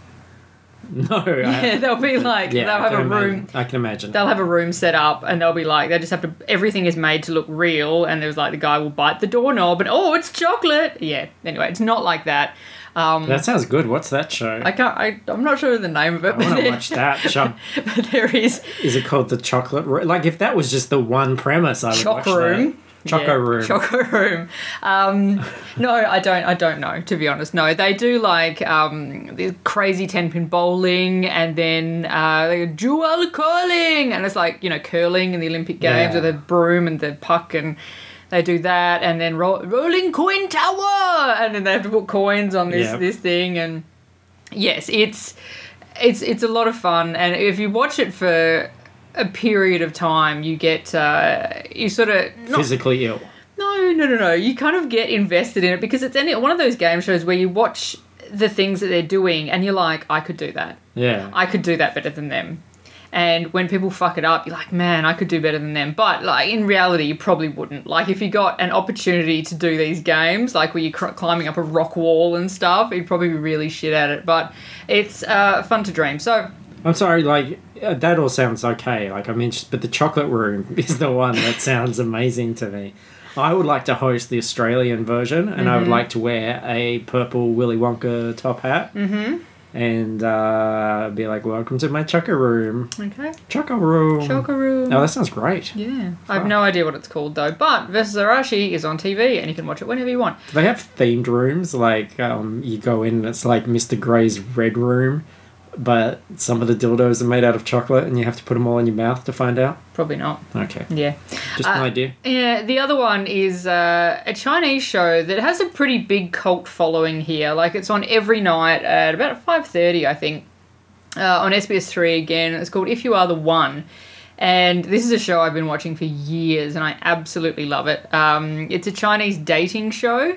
No. Yeah, I, they'll be like, yeah, they'll I have a room. Imagine. I can imagine. They'll have a room set up and they'll be like, they just have to, everything is made to look real, and there's like, the guy will bite the doorknob and, oh, it's chocolate. Yeah, anyway, it's not like that. Um, that sounds good. What's that show? I can't, I, I'm not sure of the name of it. I want to watch that. Show. But there is. Is it called The Chocolate Room? Like, if that was just the one premise, I would Choc watch Room. that. Choco yeah, Room. Choco Room. Um, no, I don't. I don't know, to be honest. No, they do like um, the crazy ten pin bowling, and then uh, dual curling, and it's like, you know, curling in the Olympic Games Yeah. with a broom and the puck, and they do that, and then ro- rolling coin tower, and then they have to put coins on this Yep. this thing, and yes, it's it's it's a lot of fun, and if you watch it for a period of time, you get uh, you sort of not, Physically ill. no no no no you kind of get invested in it, because it's any one of those game shows where you watch the things that they're doing and you're like, I could do that, Yeah. I could do that better than them. And when people fuck it up, you're like, man, I could do better than them. But, like, in reality, you probably wouldn't. Like, if you got an opportunity to do these games, like where you're cr- climbing up a rock wall and stuff, you'd probably be really shit at it. But it's uh, fun to dream. So I'm sorry, like, uh, that all sounds okay. Like, I mean, just, but the Chocolate Room is the one that sounds amazing to me. I would like to host the Australian version, and mm-hmm. I would like to wear a purple Willy Wonka top hat. Mm-hmm. And uh, be like, welcome to my Choco Room. Okay. Choco Room. Choco Room. Oh, that sounds great. Yeah. I have no idea what it's called, though. But Versus Arashi is on T V, and you can watch it whenever you want. Do they have themed rooms? Like, um, you go in and it's like Mister Grey's Red Room, but some of the dildos are made out of chocolate and you have to put them all in your mouth to find out? Probably not. Okay. Yeah. Just uh, an idea. Yeah, the other one is uh, a Chinese show that has a pretty big cult following here. Like, it's on every night at about five thirty, I think, uh, on S B S three again. It's called If You Are the One. And this is a show I've been watching for years, and I absolutely love it. Um, it's a Chinese dating show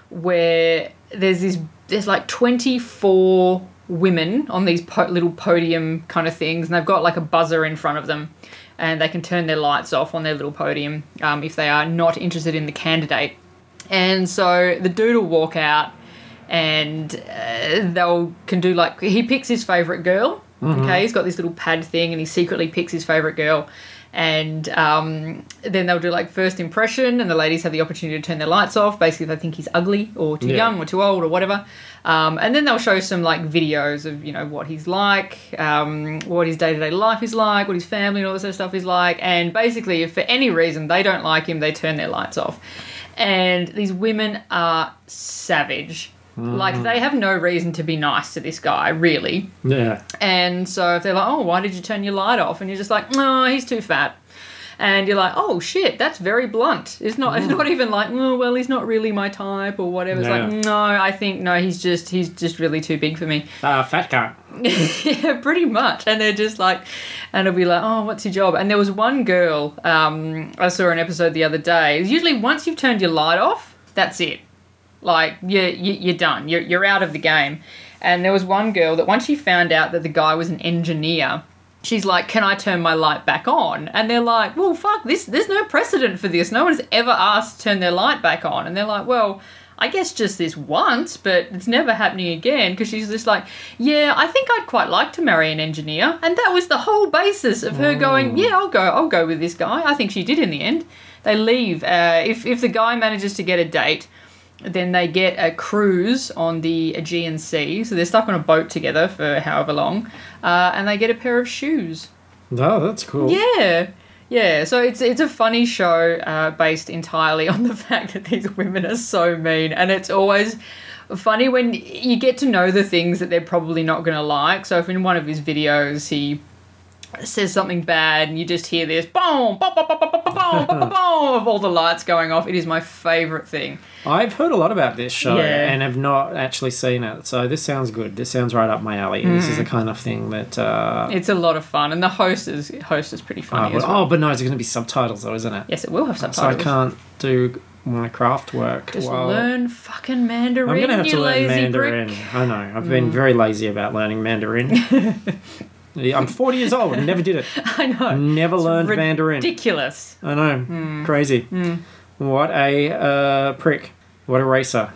where there's this, there's like twenty-four women on these po- little podium kind of things, and they've got like a buzzer in front of them, and they can turn their lights off on their little podium um, if they are not interested in the candidate. And so the dude will walk out, and uh, they'll can do like, he picks his favourite girl. Mm-hmm. Okay, he's got this little pad thing, and he secretly picks his favourite girl. And um, then they'll do like first impression, and the ladies have the opportunity to turn their lights off. Basically, they think he's ugly or too yeah. young or too old or whatever. Um, and then they'll show some like videos of, you know, what he's like, um, what his day-to-day life is like, what his family and all this sort of stuff is like. And basically, if for any reason they don't like him, they turn their lights off. And these women are savage. Mm. Like, they have no reason to be nice to this guy, really. Yeah. And so if they're like, oh, why did you turn your light off? And you're just like, no, he's too fat. And you're like, oh, shit, that's very blunt. It's not, mm. it's not even like, oh, well, he's not really my type or whatever. It's yeah. like, no, I think, no, he's just, he's just really too big for me. Uh, fat cunt. Yeah, pretty much. And they're just like, and it'll be like, oh, what's your job? And there was one girl, um, I saw an episode the other day. Usually once you've turned your light off, that's it. Like, you're, you're done. You're, you're out of the game. And there was one girl that once she found out that the guy was an engineer, she's like, can I turn my light back on? And they're like, well, fuck, this. there's no precedent for this. No one's ever asked to turn their light back on. And they're like, well, I guess just this once, but it's never happening again. Because she's just like, yeah, I think I'd quite like to marry an engineer. And that was the whole basis of her going, yeah, I'll go, I'll go with this guy. I think she did in the end. They leave. Uh, if, if the guy manages to get a date, then they get a cruise on the Aegean Sea. So they're stuck on a boat together for however long. Uh, and they get a pair of shoes. Oh, that's cool. Yeah. Yeah. So it's it's a funny show uh, based entirely on the fact that these women are so mean. And it's always funny when you get to know the things that they're probably not going to like. So if in one of his videos he says something bad and you just hear this boom, boom, boom, boom, boom, boom, boom, boom, boom, of all the lights going off, it is my favourite thing. I've heard a lot about this show Yeah. and have not actually seen it, so this sounds good. This sounds right up my alley. This is the kind of thing that... Uh, It's a lot of fun, and the host is host is pretty oh, funny but, as well. oh, but no, it's going to be subtitles though, isn't it? Yes, it will have So I subtitles. can't do my craft work. Just while... learn fucking Mandarin, I'm going to have you to learn lazy Mandarin. brick. I know. I've been very lazy about learning Mandarin. Yeah, I'm forty years old and never did it. I know. Never learned Mandarin. Ridiculous. I know. Crazy. What a uh, prick. What a racer.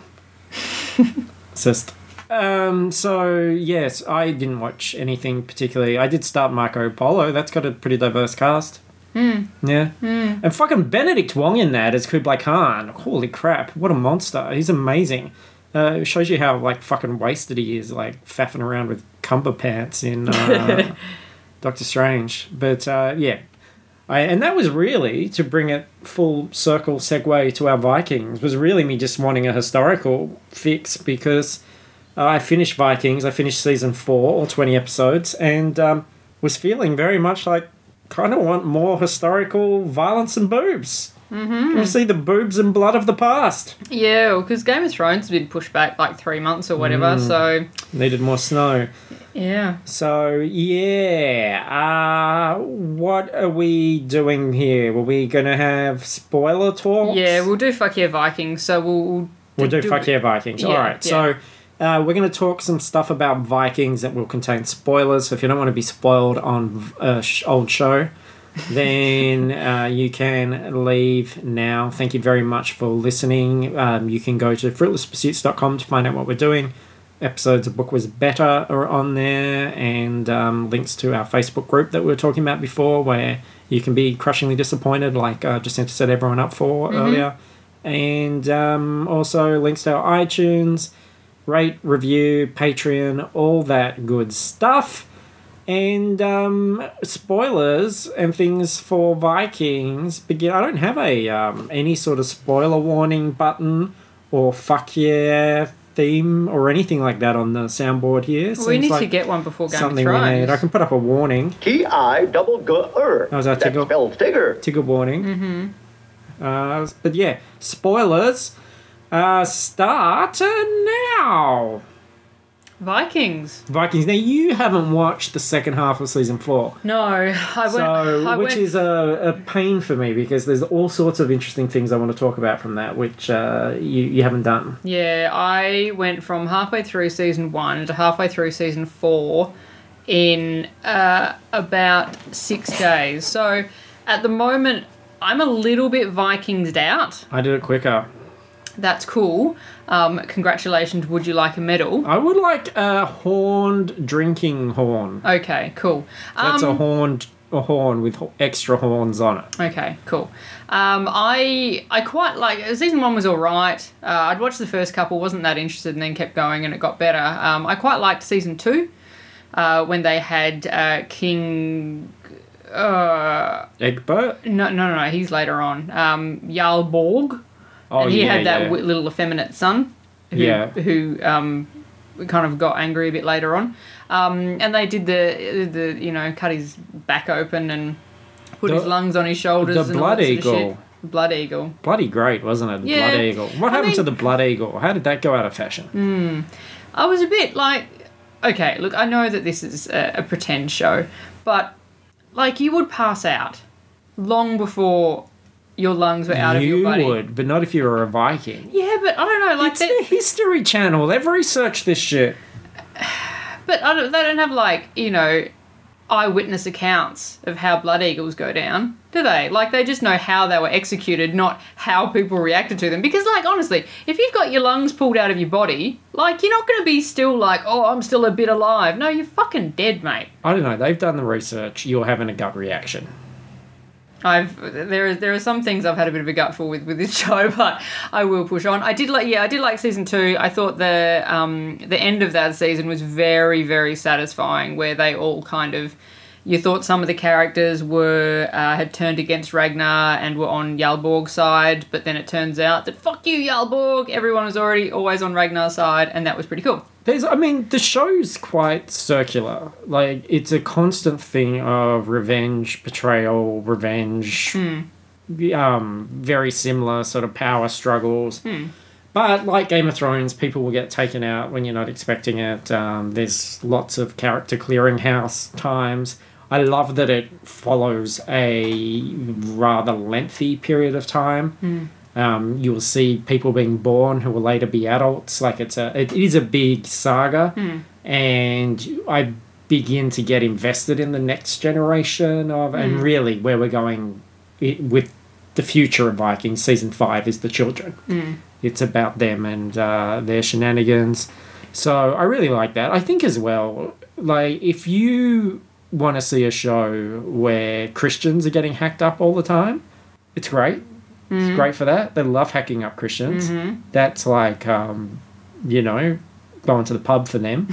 Cyst. Um, so, yes, I didn't watch anything particularly. I did start Marco Polo. That's got a pretty diverse cast. Mm. Yeah. Mm. And fucking Benedict Wong in that as Kublai Khan. Holy crap. What a monster. He's amazing. Uh, it shows you how, like, fucking wasted he is, like, faffing around with cumber pants in uh, Doctor Strange. But, uh, yeah. I, and that was really, to bring it full circle segue to our Vikings, was really me just wanting a historical fix because uh, I finished Vikings, I finished season four, all twenty episodes, and um, was feeling very much like, kind of want more historical violence and boobs. Mm-hmm. You see the boobs and blood of the past. Yeah, because Game of Thrones has been pushed back like three months or whatever, Mm. so... Needed more snow. Yeah. So, yeah. Uh, what are we doing here? Were we going to have spoiler talks? Yeah, we'll do Fuck Yeah Vikings, so we'll... We'll, We'll do, do Fuck Yeah Vikings. Yeah, All right. yeah. So, uh, we're going to talk some stuff about Vikings that will contain spoilers. So, if you don't want to be spoiled on a sh- old show, then uh, you can leave now. Thank you very much for listening. Um, you can go to fruitless pursuits dot com to find out what we're doing. Episodes of Book Was Better are on there, and um, links to our Facebook group that we were talking about before, where you can be crushingly disappointed, like uh, Jacinta set everyone up for Mm-hmm. earlier. And um, also links to our iTunes, rate, review, Patreon, all that good stuff. And um, spoilers and things for Vikings begin. I don't have a um, any sort of spoiler warning button or fuck yeah theme or anything like that on the soundboard here. we Seems need like to get one before Game of something we Thrones. need. I can put up a warning, T I double G R. How's that, That Tiggle? spells Tigger. trigger warning. Mm-hmm. Uh, but yeah, spoilers uh, start now. Vikings. Vikings. Now you haven't watched the second half of season four. No, I went... So, I which went, is a, a pain for me because there's all sorts of interesting things I want to talk about from that, which uh, you, you haven't done. Yeah, I went from halfway through season one to halfway through season four in uh, about six days. So at the moment, I'm a little bit Vikinged out. I did it quicker. That's cool. Um, congratulations. Would you like a medal? I would like a horned drinking horn. Okay, cool. That's Um, a horned a horn with ho- extra horns on it. Okay, cool. Um, I I quite like season one was all right. Uh, I'd watched the first couple, wasn't that interested, and then kept going, and it got better. Um, I quite liked season two uh, when they had uh, King. Uh, Egbert? no, no, no, no. He's later on. Um, Jarl Borg, Oh, and he yeah, had that yeah. w- little effeminate son. Who, Yeah. Who um, kind of got angry a bit later on. Um, and they did the the you know cut his back open and put The- his lungs on his shoulders. the and all Blood that sort of Eagle. shit. Blood Eagle. Bloody great, wasn't it? The Yeah. Blood Eagle. What I happened to mean- the Blood Eagle? How did that go out of fashion? I was a bit like, okay, look, I know that this is a, a pretend show, but like you would pass out long before your lungs were out of you your body. would, but not if you were a Viking. Yeah, but I don't know, like It's they, the History Channel. They've researched this shit. but I don't, they don't have like you know eyewitness accounts of how blood eagles go down, do they? Like, they just know how they were executed, not how people reacted to them. Because, like, honestly, if you've got your lungs pulled out of your body, like, you're not going to be still like, oh, I'm still a bit alive. No, you're fucking dead, mate. I don't know. They've done the research. You're having a gut reaction. I've there is there are some things I've had a bit of a gutful with with this show, but I will push on. I did like yeah I did like season two. I thought the um the end of that season was very very satisfying, where they all kind of, you thought some of the characters were uh, had turned against Ragnar and were on Yalborg's side, but then it turns out that fuck you Yalborg, everyone was already always on Ragnar's side, and that was pretty cool. There's, I mean, the show's quite circular. Like, it's a constant thing of revenge, betrayal, revenge, Mm. um, very similar sort of power struggles. Mm. But like Game of Thrones, people will get taken out when you're not expecting it. Um, there's lots of character clearinghouse times. I love that it follows a rather lengthy period of time. Mm. Um, you'll see people being born who will later be adults. Like it's a, it is a big saga, Mm. and I begin to get invested in the next generation of, and Mm. really where we're going i- with the future of Vikings. Season five is the children. Mm. It's about them and uh, their shenanigans. So I really like that. I think as well, like if you want to see a show where Christians are getting hacked up all the time, it's great. It's great for that. They love hacking up Christians. Mm-hmm. That's like, um, you know, going to the pub for them.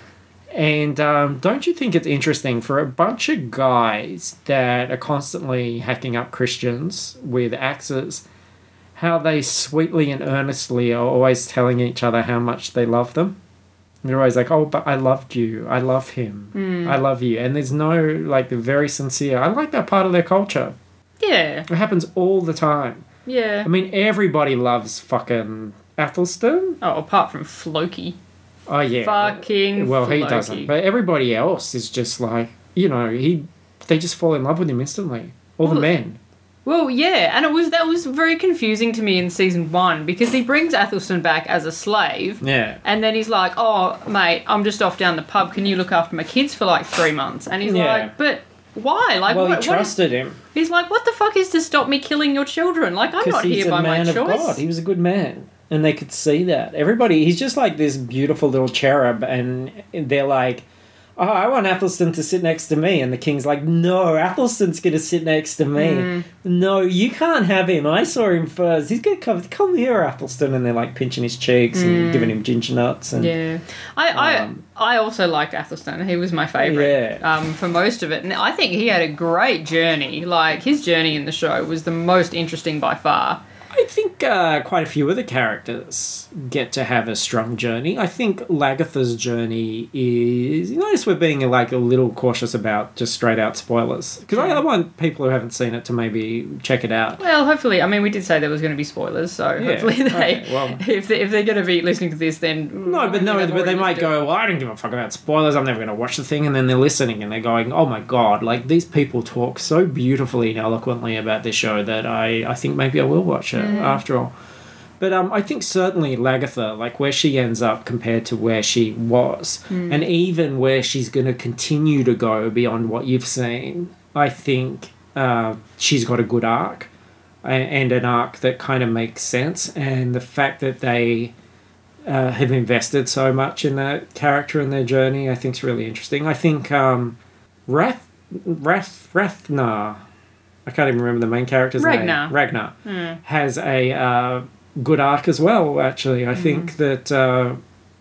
And um, don't you think it's interesting for a bunch of guys that are constantly hacking up Christians with axes, how they sweetly and earnestly are always telling each other how much they love them? They're always like, oh, but I loved you. I love him. Mm. I love you. And there's no, like, they're very sincere. I like that part of their culture. Yeah, It happens all the time. yeah. I mean, everybody loves fucking Athelstan. Oh, apart from Floki. Oh, yeah. Fucking Well, he Floki. doesn't. But everybody else is just like, you know, he they just fall in love with him instantly. All the Well, men. Well, yeah, and it was that was very confusing to me in season one, because he brings Athelstan back as a slave, Yeah. and then he's like, "Oh, mate, I'm just off down the pub. Can you look after my kids for like three months?" And he's Yeah. like, "But why? Like, Well, what, he what- trusted him. He's like, "What the fuck is to stop me killing your children? Like, I'm Because not he's here a by my man of choice." God. He was a good man. And they could see that. Everybody, he's just like this beautiful little cherub, and they're like, oh, I want Athelstan to sit next to me. And the king's like, no, Athelstan's going to sit next to me. Mm. No, you can't have him. I saw him first. He's going to come, come here, Athelstan. And they're like pinching his cheeks and giving him ginger nuts. And, Yeah, I, Um, I I also liked Athelstan. He was my favourite Yeah. um, for most of it, and I think he had a great journey. Like, his journey in the show was the most interesting by far. I think uh, quite a few of the characters get to have a strong journey. I think Lagertha's journey is... You notice we're being like a little cautious about just straight out spoilers. Because I, I want people who haven't seen it to maybe check it out. Well, hopefully, I mean, we did say there was going to be spoilers, so Yeah, hopefully they, okay, well- if, they, if they're going to be listening to this, then... No, but no, I've but they already might missed it. go, well, I don't give a fuck about spoilers. I'm never going to watch the thing. And then they're listening and they're going, oh my God, like these people talk so beautifully and eloquently about this show that I, I think maybe I will watch it after all. But um, I think certainly Lagertha, like where she ends up compared to where she was, and even where she's going to continue to go beyond what you've seen, I think uh, she's got a good arc, a- and an arc that kind of makes sense. And the fact that they uh, have invested so much in that character and their journey, I think is really interesting. I think um, Rath, Rath, Rathnar, I can't even remember the main character's Ragnar. name. Ragnar. Has a uh, good arc as well, actually. I think that uh,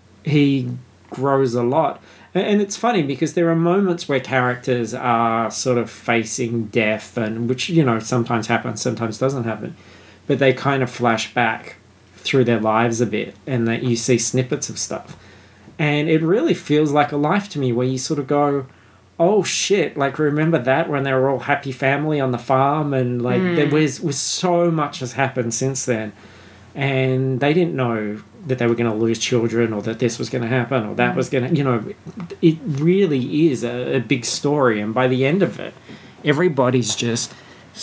he grows a lot. And, and it's funny because there are moments where characters are sort of facing death, and which, you know, sometimes happens, sometimes doesn't happen. But they kind of flash back through their lives a bit, and that you see snippets of stuff. And it really feels like a life to me, where you sort of go, oh shit, like remember that when they were all happy family on the farm, and like there was, was so much has happened since then, and they didn't know that they were going to lose children, or that this was going to happen, or that was going to, you know, it really is a, a big story. And by the end of it, everybody's just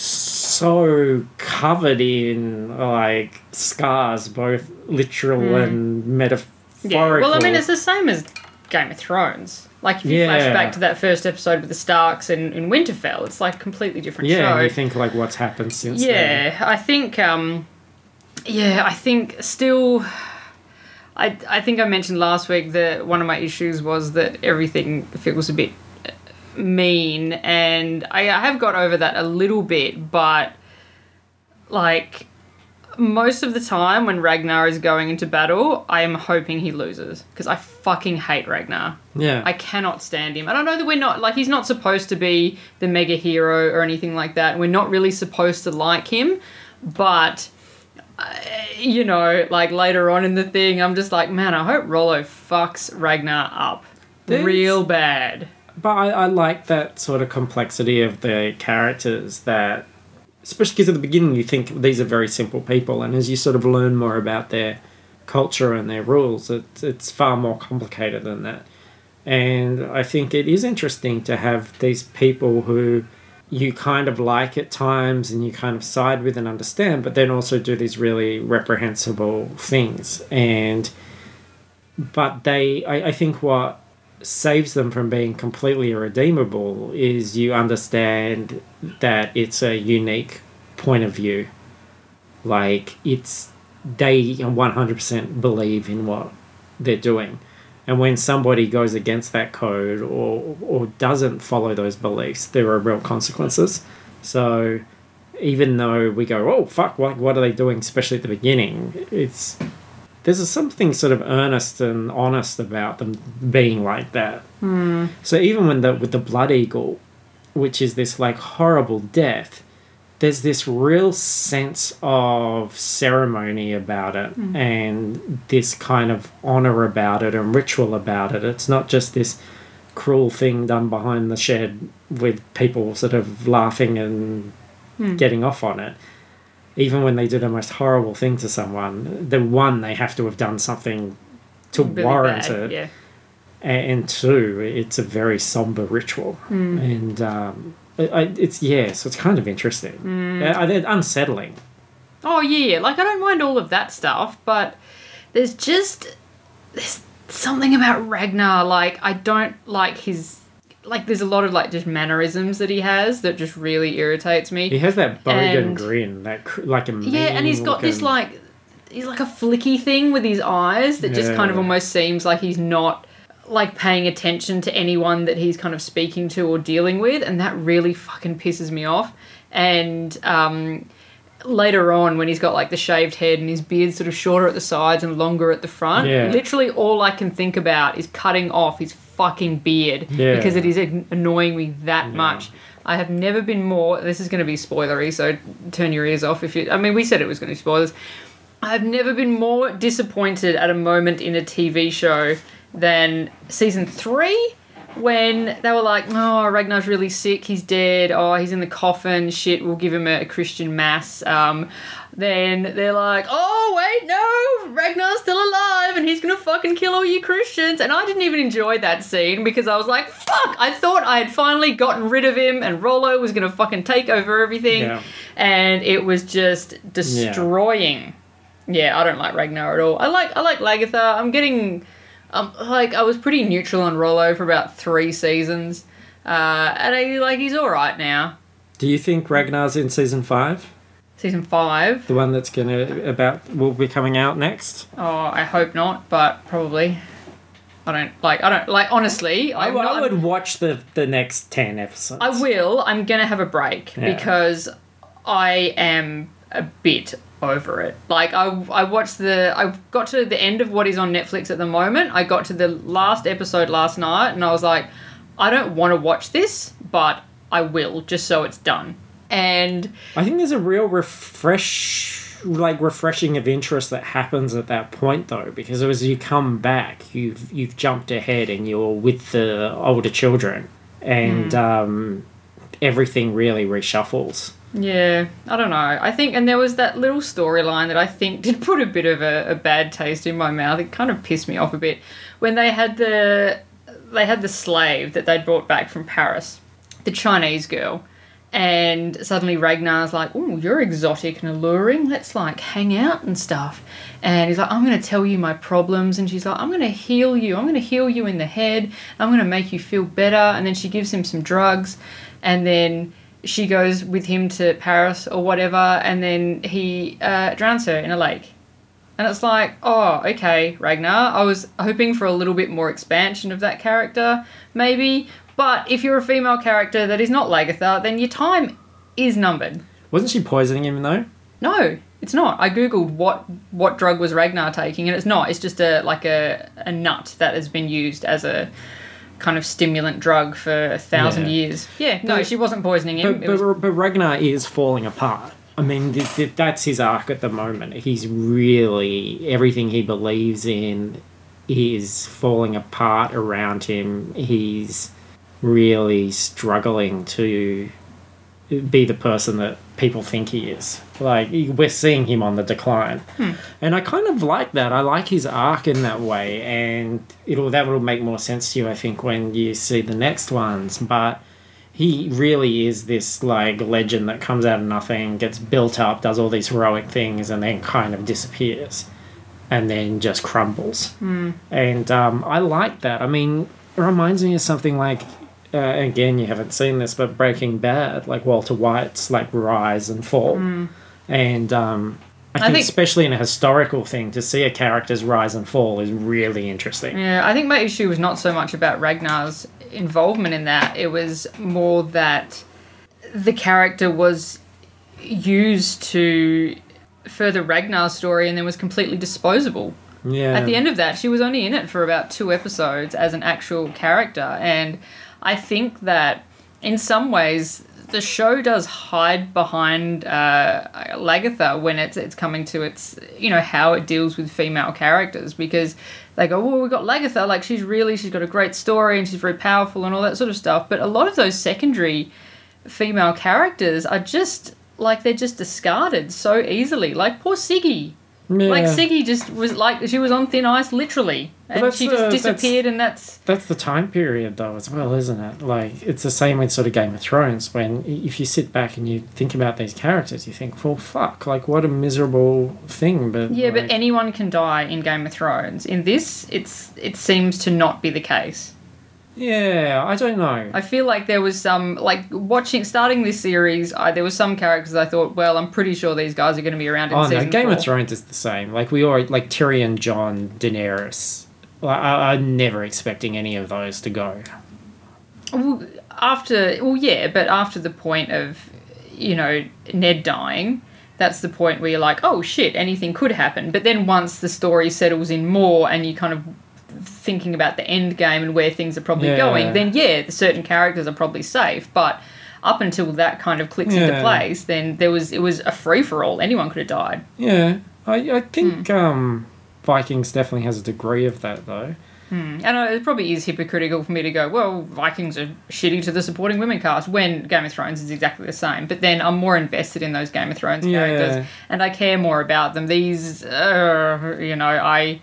so covered in like scars, both literal and metaphorical. Yeah, well, I mean, it's the same as Game of Thrones. Like, if you Yeah. flash back to that first episode with the Starks in, in Winterfell, it's like a completely different Yeah, show. and you think, like, what's happened since yeah, then? I think, um, yeah, I think still, I, I think I mentioned last week that one of my issues was that everything feels a bit mean, and I, I have got over that a little bit, but, like, most of the time when Ragnar is going into battle, I am hoping he loses, because I fucking hate Ragnar. Yeah. I cannot stand him. And I know that we're not, like, he's not supposed to be the mega hero or anything like that. We're not really supposed to like him, but, uh, you know, like, later on in the thing, I'm just like, man, I hope Rollo fucks Ragnar up There's- real bad. But I, I like that sort of complexity of the characters that, especially because at the beginning you think these are very simple people, and as you sort of learn more about their culture and their rules, it's, it's far more complicated than that. And I think it is interesting to have these people who you kind of like at times and you kind of side with and understand, but then also do these really reprehensible things. And but they, I, I think what saves them from being completely irredeemable is you understand that it's a unique point of view. Like, it's, they one hundred percent believe in what they're doing. And when somebody goes against that code or or doesn't follow those beliefs, there are real consequences. So even though we go, oh, fuck, what, what are they doing, especially at the beginning, it's, there's something sort of earnest and honest about them being like that. Hmm. So even when the with the Blood Eagle, which is this like horrible death, there's this real sense of ceremony about it Mm. and this kind of honor about it and ritual about it. It's not just this cruel thing done behind the shed with people sort of laughing and Mm. getting off on it. Even when they do the most horrible thing to someone, the one, they have to have done something to Really warrant bad, it. yeah. And two, it's a very somber ritual. Mm. And um, I, I- it's, yeah, so it's kind of interesting. Mm. Uh, they're unsettling. Oh, yeah. Like, I don't mind all of that stuff, but there's just... There's something about Ragnar. Like, I don't like his... Like, there's a lot of, like, just mannerisms that he has that just really irritates me. He has that bogan And- grin, that cr- like a Yeah, and he's got this, mean-looking- like... He's like a flicky thing with his eyes that just kind of Yeah. almost seems like he's not, like, paying attention to anyone that he's kind of speaking to or dealing with, and that really fucking pisses me off. And, um... later on, when he's got like the shaved head and his beard sort of shorter at the sides and longer at the front, Yeah. literally all I can think about is cutting off his fucking beard Yeah. because it is an- annoying me that much. I have never been more. This is going to be spoilery, so turn your ears off if you. I mean, we said it was going to be spoilers. I've never been more disappointed at a moment in a T V show than season three. When they were like, oh, Ragnar's really sick, he's dead, oh, he's in the coffin, shit, we'll give him a, a Christian mass. Um, then they're like, oh, wait, no, Ragnar's still alive and he's gonna fucking kill all you Christians. And I didn't even enjoy that scene because I was like, fuck, I thought I had finally gotten rid of him and Rollo was gonna fucking take over everything. Yeah. And it was just destroying. Yeah. I don't like Ragnar at all. I like I like Lagertha. I'm getting... Um, like, I was pretty neutral on Rollo for about three seasons. Uh, and I, like, he's alright now. Do you think Ragnar's in season five? Season five? The one that's gonna about will be coming out next? Oh, I hope not, but probably. I don't, like, I don't, like, honestly, I, I'm w- not, I would watch the the next ten episodes. I will. I'm gonna have a break Yeah. because I am a bit over it. Like, I I watched the... I got to the end of what is on Netflix at the moment. I got to the last episode last night and I was like, I don't want to watch this, but I will, just so it's done. And... I think there's a real refresh, like refreshing of interest that happens at that point, though, because as you come back, you've you've jumped ahead and you're with the older children, and um, everything really reshuffles. Yeah, I don't know. I think, and there was that little storyline that I think did put a bit of a, a bad taste in my mouth. It kind of pissed me off a bit when they had the they had the slave that they'd brought back from Paris, the Chinese girl, And suddenly Ragnar's like, oh, you're exotic and alluring. Let's, like, hang out and stuff. And he's like, I'm going to tell you my problems. And she's like, I'm going to heal you. I'm going to heal you in the head. I'm going to make you feel better. And then she gives him some drugs. And then she goes with him to Paris or whatever. And then he uh, drowns her in a lake. And it's like, oh, okay, Ragnar. I was hoping for a little bit more expansion of that character, maybe. But if you're a female character that is not Lagertha, then your time is numbered. Wasn't she poisoning him, though? No, it's not. I googled what what drug was Ragnar taking, and it's not. It's just a like a, a nut that has been used as a kind of stimulant drug for a thousand Yeah. years. Yeah, no, But- she wasn't poisoning him. But, It was- but, but Ragnar is falling apart. I mean, th- th- that's his arc at the moment. He's really... Everything he believes in is falling apart around him. He's really struggling to be the person that people think he is. Like, we're seeing him on the decline. Hmm. And I kind of like that. I like his arc in that way. And it'll that will make more sense to you, I think, when you see the next ones. But he really is this, like, legend that comes out of nothing, gets built up, does all these heroic things, and then kind of disappears. And then just crumbles. Hmm. And um, I like that. I mean, it reminds me of something like... Uh, again, you haven't seen this, but Breaking Bad, like Walter White's, like, rise and fall. Mm. And um, I, I think, think- especially in a historical thing, to see a character's rise and fall is really interesting. Yeah, I think my issue was not so much about Ragnar's involvement in that. It was more that the character was used to further Ragnar's story and then was completely disposable. Yeah. At the end of that, she was only in it for about two episodes as an actual character. And I think that in some ways the show does hide behind uh, Lagertha when it's it's coming to its, you know, how it deals with female characters, because they go, well, we've got Lagertha, like she's really, she's got a great story and she's very powerful and all that sort of stuff. But a lot of those secondary female characters are just, like, they're just discarded so easily. Like poor Siggy. Yeah. Like Siggy just was like, she was on thin ice, literally. And that's she the- just that's- disappeared and that's... That's the time period, though, as well, isn't it? Like, it's the same with sort of Game of Thrones, when if you sit back and you think about these characters, you think, well, fuck, like, what a miserable thing, but... Yeah, like, but anyone can die in Game of Thrones. In this, it's it seems to not be the case. Yeah, I don't know. I feel like there was some, like, watching, starting this series, I, there was some characters I thought, well, I'm pretty sure these guys are going to be around in Oh, no, season Game four. of Thrones is the same. Like, we already, like, Tyrion, Jon, Daenerys. Like, I, I'm never expecting any of those to go. Well, after, well, yeah, but after the point of, you know, Ned dying, that's the point where you're like, oh, shit, anything could happen. But then once the story settles in more and you kind of thinking about the end game and where things are probably Yeah. going, then yeah, certain characters are probably safe. But up until that kind of clicks into Yeah. place, then there was it was a free for all. Anyone could have died. Yeah, I, I Hmm. think um, Vikings definitely has a degree of that, though. And uh, it probably is hypocritical for me to go, well, Vikings are shitty to the supporting women cast, when Game of Thrones is exactly the same. But then I'm more invested in those Game of Thrones Yeah. characters, and I care more about them. These, uh, you know, I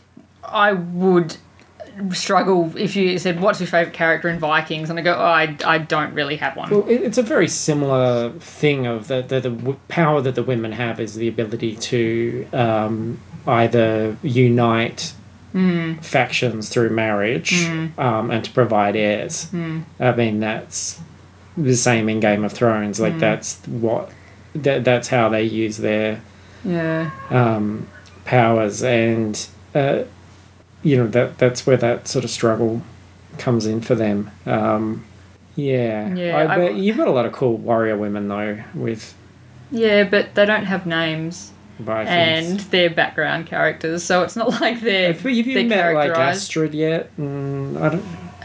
I would struggle if you said, what's your favourite character in Vikings? And I go, oh, I, I don't really have one. Well, it- it's a very similar thing of the, the, the w- power that the women have is the ability to um, either unite factions through marriage um, and to provide heirs. I mean, that's the same in Game of Thrones. Like, that's what... That, that's how they use their Yeah. um, powers, and uh, you know that that's where that sort of struggle comes in for them. Um, yeah, Yeah, I I- bet you've got a lot of cool warrior women though with Yeah, but they don't have names. Vikings. And they're background characters, so it's not like they're, have you they're met like characterized. Astrid yet? Mm, I don't.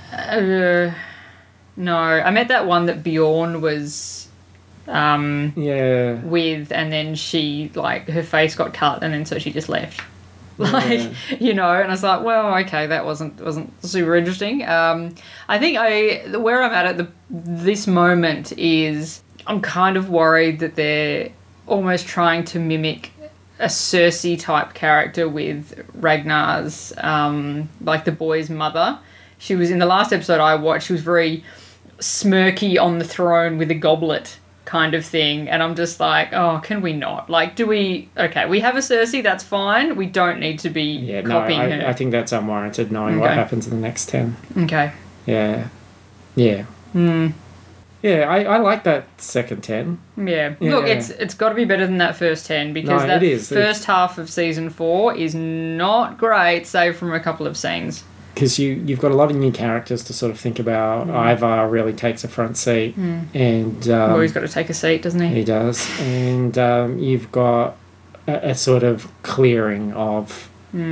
Uh, no, I met that one that Bjorn was um, Yeah. with, and then she, like, her face got cut, and then so she just left. Like, you know, and I was like, well, okay, that wasn't wasn't super interesting. Um, I think I where I'm at at the this moment is I'm kind of worried that they're almost trying to mimic a Cersei type character with Ragnar's, um, like the boy's mother. She was in the last episode I watched. She was very smirky on the throne with a goblet kind of thing, and I'm just like, oh, can we not? Like, do we... Okay, we have a Cersei, that's fine. We don't need to be Yeah, no, copying I, her. I think that's unwarranted knowing what Okay. happens in the next ten. Okay. Yeah. Yeah. Hmm. Yeah, I, I like that second ten. Yeah. Yeah. Look, it's it's got to be better than that first ten because No, that it is. first It's- half of season four is not great, save from a couple of scenes. Because you, you've got a lot of new characters to sort of think about. Ivar really takes a front seat. And... Um, well, he's got to take a seat, doesn't he? He does. And um, you've got a, a sort of clearing of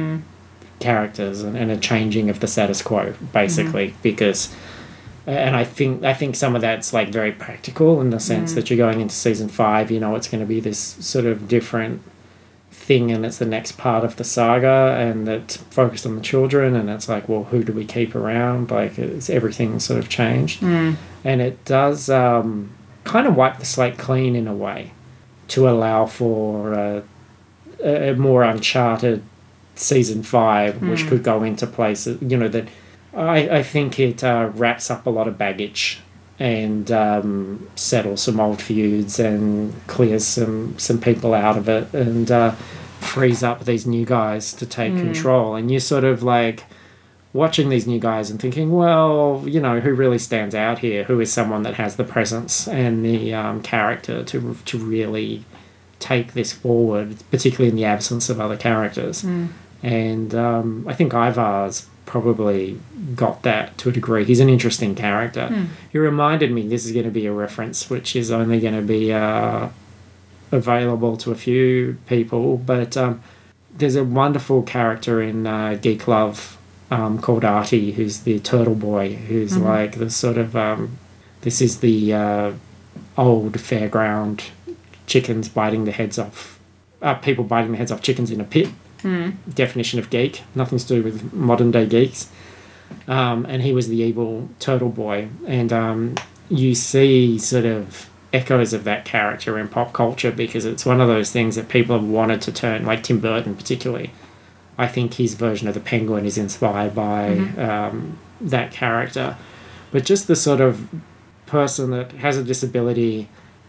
characters and, and a changing of the status quo, basically, because... And I think I think some of that's like very practical in the sense that you're going into season five, you know, it's going to be this sort of different thing and it's the next part of the saga and it's focused on the children and it's like, well, who do we keep around? Like, it's everything sort of changed. And it does um, kind of wipe the slate clean in a way to allow for uh, a, a more uncharted season five, which could go into places, you know, that... I, I think it uh, wraps up a lot of baggage and um, settles some old feuds and clears some, some people out of it and uh, frees up these new guys to take control. And you're sort of like watching these new guys and thinking, well, you know, who really stands out here? Who is someone that has the presence and the um, character to to really take this forward, particularly in the absence of other characters? And um, I think Ivar's probably got that to a degree. He's an interesting character. He reminded me, this is going to be a reference which is only going to be uh, available to a few people, but um, there's a wonderful character in uh, Geek Love um, called Artie, who's the turtle boy, who's like the sort of... Um, this is the uh, old fairground chickens biting the heads off... Uh, people biting the heads off chickens in a pit. Definition of geek, nothing to do with modern day geeks. Um, and he was the evil turtle boy. And um, you see sort of echoes of that character in pop culture because it's one of those things that people have wanted to turn, like Tim Burton particularly. I think his version of the Penguin is inspired by um, that character. But just the sort of person that has a disability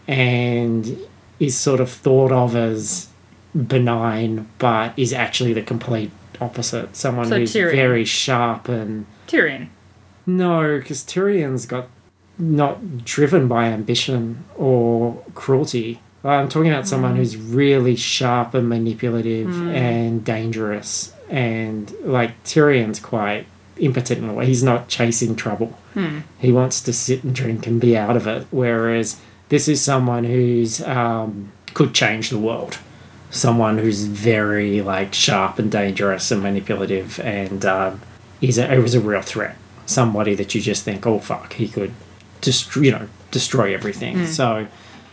and is sort of thought of as benign but is actually the complete opposite. Someone So who's Tyrion. very sharp and... Tyrion. No, because Tyrion's got not driven by ambition or cruelty. I'm talking about someone who's really sharp and manipulative and dangerous. And, like, Tyrion's quite impotent in a way. He's not chasing trouble. He wants to sit and drink and be out of it. Whereas this is someone who's um, could change the world. Someone who's very, like, sharp and dangerous and manipulative and um, is a, it was a real threat. Somebody that you just think, oh, fuck, he could dest- you know, destroy everything. So,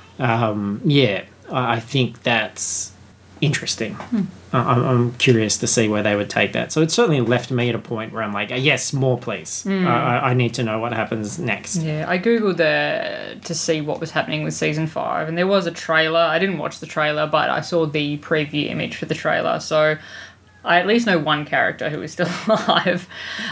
um, yeah, I I think that's interesting. I- I'm, I'm curious to see where they would take that. So it certainly left me at a point where I'm like, yes, more please. I, I I need to know what happens next. Yeah, I googled uh, to see what was happening with season five, and there was a trailer. I didn't watch the trailer, but I saw the preview image for the trailer, so I at least know one character who is still alive.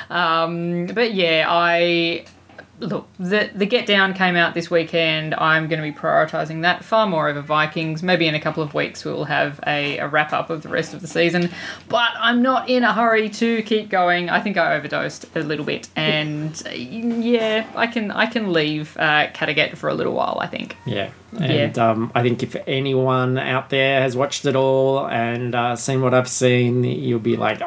Um, but yeah, I look, the the Get Down came out this weekend. I'm going to be prioritising that far more over Vikings. Maybe in a couple of weeks we'll have a, a wrap up of the rest of the season. But I'm not in a hurry to keep going. I think I overdosed a little bit, and uh, yeah, I can I can leave uh, Kattegat for a little while, I think. Yeah. And um, I think if anyone out there has watched it all and uh, seen what I've seen, you'll be like,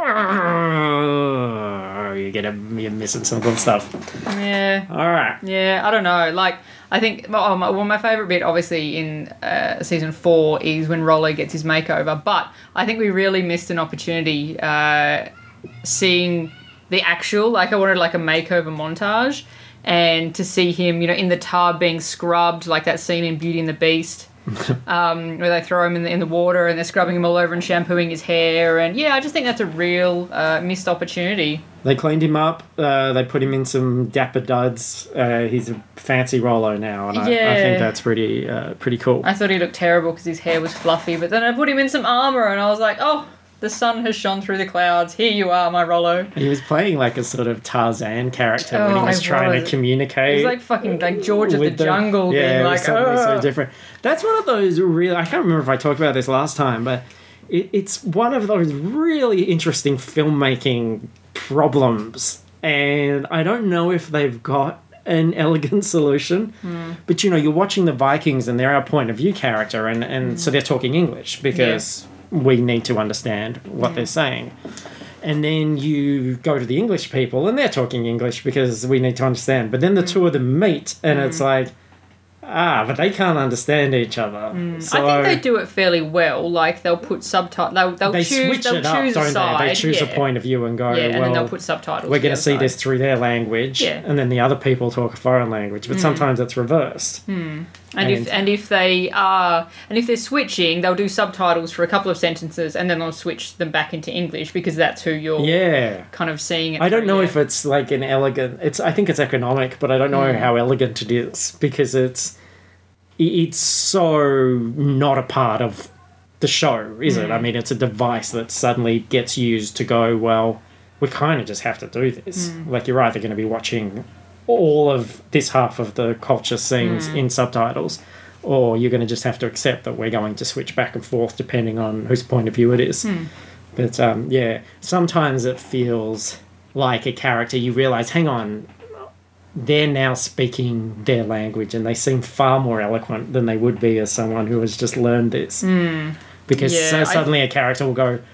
oh, you're, gonna, you're missing some good stuff. Yeah. All right. Yeah, I don't know. Like, I think, well, my, well, my favourite bit, obviously, in uh, season four is when Rollo gets his makeover. But I think we really missed an opportunity uh, seeing the actual, like, I wanted, like, a makeover montage. And to see him, you know, in the tub being scrubbed, like that scene in Beauty and the Beast, um, where they throw him in the, in the water and they're scrubbing him all over and shampooing his hair. And yeah, I just think that's a real uh, missed opportunity. They cleaned him up. Uh, they put him in some Dapper Duds. Uh, he's a fancy Rollo now, and I, I Yeah. think that's pretty uh, pretty cool. I thought he looked terrible because his hair was fluffy, but then I put him in some armour and I was like, oh, the sun has shone through the clouds. Here you are, my Rollo. He was playing like a sort of Tarzan character when he Oh, was he trying was. to communicate. He's like fucking like George of the, with the- Jungle, yeah, being it was like, suddenly oh. so different. That's one of those real. I can't remember if I talked about this last time, but it, it's one of those really interesting filmmaking problems, and I don't know if they've got an elegant solution. Mm. But you know, you're watching the Vikings, and they're our point of view character, and and so they're talking English because we need to understand what they're saying. And then you go to the English people, and they're talking English because we need to understand. But then the two of them meet, and it's like, ah, but they can't understand each other. So I think they do it fairly well. Like they'll put subtitles. They'll, they'll they choose. switch They'll it up, choose don't a side. they? They choose yeah. a point of view and go, Yeah, and well, then they'll put subtitles. we're for going the to see other this side. through their language, Yeah. and then the other people talk a foreign language. But sometimes it's reversed. And, if And- and if they are and if they're switching, they'll do subtitles for a couple of sentences, and then they'll switch them back into English because that's who you're Yeah. kind of seeing it. I don't through, know yeah. if it's like an elegant. It's. I think it's economic, but I don't know how elegant it is because it's. i- It's so not a part of the show, is it? I mean, it's a device that suddenly gets used to go. Well, we kind of just have to do this. Like you're either going to be watching all of this half of the culture scenes in subtitles, or you're going to just have to accept that we're going to switch back and forth depending on whose point of view it is. But um, yeah, sometimes it feels like a character you realise, hang on, they're now speaking their language and they seem far more eloquent than they would be as someone who has just learned this. Because Yeah, so I- suddenly a character will go,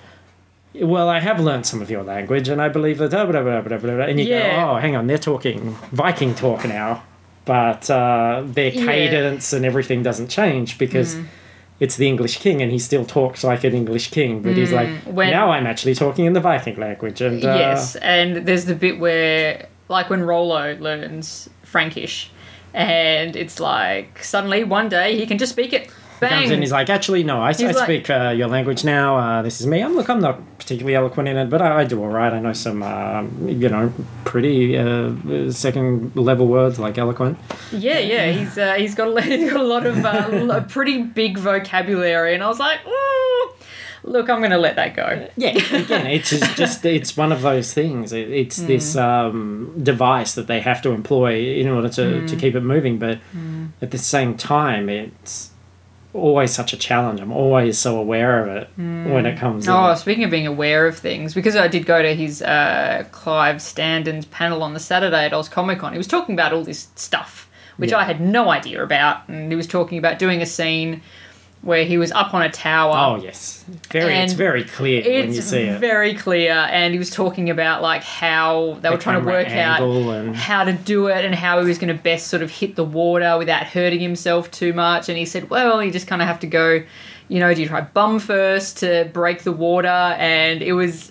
well, I have learned some of your language and I believe that, blah, blah, blah, blah, blah, blah. And you Yeah. go, oh, hang on, they're talking Viking talk now. But uh, their Yeah. cadence and everything doesn't change because it's the English king and he still talks like an English king. But he's like, when- now I'm actually talking in the Viking language. And uh, Yes, and there's the bit where, like when Rollo learns Frankish, and it's like suddenly one day he can just speak it. Bang! comes in, he's like, actually, no, I, I like- speak uh, your language now. Uh, this is me. I'm look, I'm not particularly eloquent in it, but I, I do all right. I know some, uh, you know, pretty uh, second level words like eloquent. Yeah, yeah, he's uh, he's got a, he's got a lot of uh, a pretty big vocabulary, and I was like, ooh, look, I'm going to let that go. Yeah, again, it's just, just it's one of those things. It, it's this um, device that they have to employ in order to, to keep it moving, but at the same time, it's always such a challenge. I'm always so aware of it when it comes Oh, in. speaking of being aware of things, because I did go to his uh, Clive Standon's panel on the Saturday at Oz Comic Con, he was talking about all this stuff, which Yeah. I had no idea about, and he was talking about doing a scene where he was up on a tower. Oh yes, very. It's And very clear when you It's see it. very clear, and he was talking about like how they were trying to camera work out angle and- how to do it and how he was going to best sort of hit the water without hurting himself too much. And he said, well, you just kind of have to go, you know, do you try bum first to break the water? And it was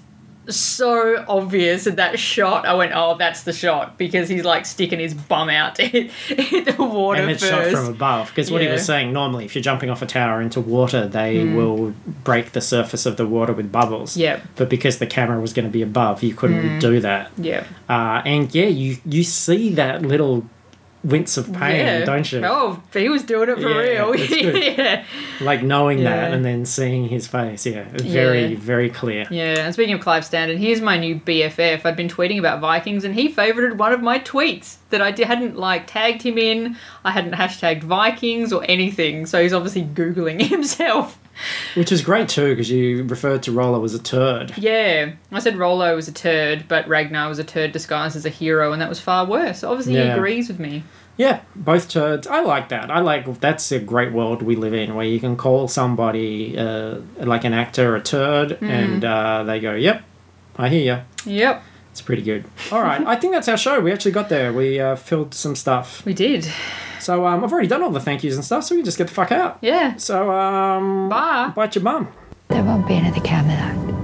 so obvious in that shot. I went, oh, that's the shot, because he's like sticking his bum out to hit, hit the water And it's first. shot from above. Because what he Yeah. was saying, normally, if you're jumping off a tower into water, they will break the surface of the water with bubbles. Yep. But because the camera was going to be above, you couldn't do that. Yeah. Uh, and yeah, you you see that little wince of pain, Yeah. don't you? Oh, he was doing it for Yeah, real. that's good. yeah. Like knowing that Yeah. and then seeing his face. Yeah, very, Yeah. very clear. Yeah, and speaking of Clive Standon, here's my new B F F. I'd been tweeting about Vikings, and he favorited one of my tweets that I di- hadn't, like, tagged him in. I hadn't hashtagged Vikings or anything, so he's obviously Googling himself. Which is great too, because you referred to Rollo as a turd. Yeah, I said Rollo was a turd, but Ragnar was a turd disguised as a hero, and that was far worse. Obviously, he Yeah. agrees with me. Yeah, both turds. I like that. I like that's a great world we live in, where you can call somebody uh, like an actor a turd, and uh, they go, "Yep, I hear you." Yep, It's pretty good. All right, I think that's our show. We actually got there. We uh, filled some stuff. we did. So um, I've already done all the thank yous and stuff, so we can just get the fuck out. Yeah. So um, Bye. bite your bum. There won't be another Camelot.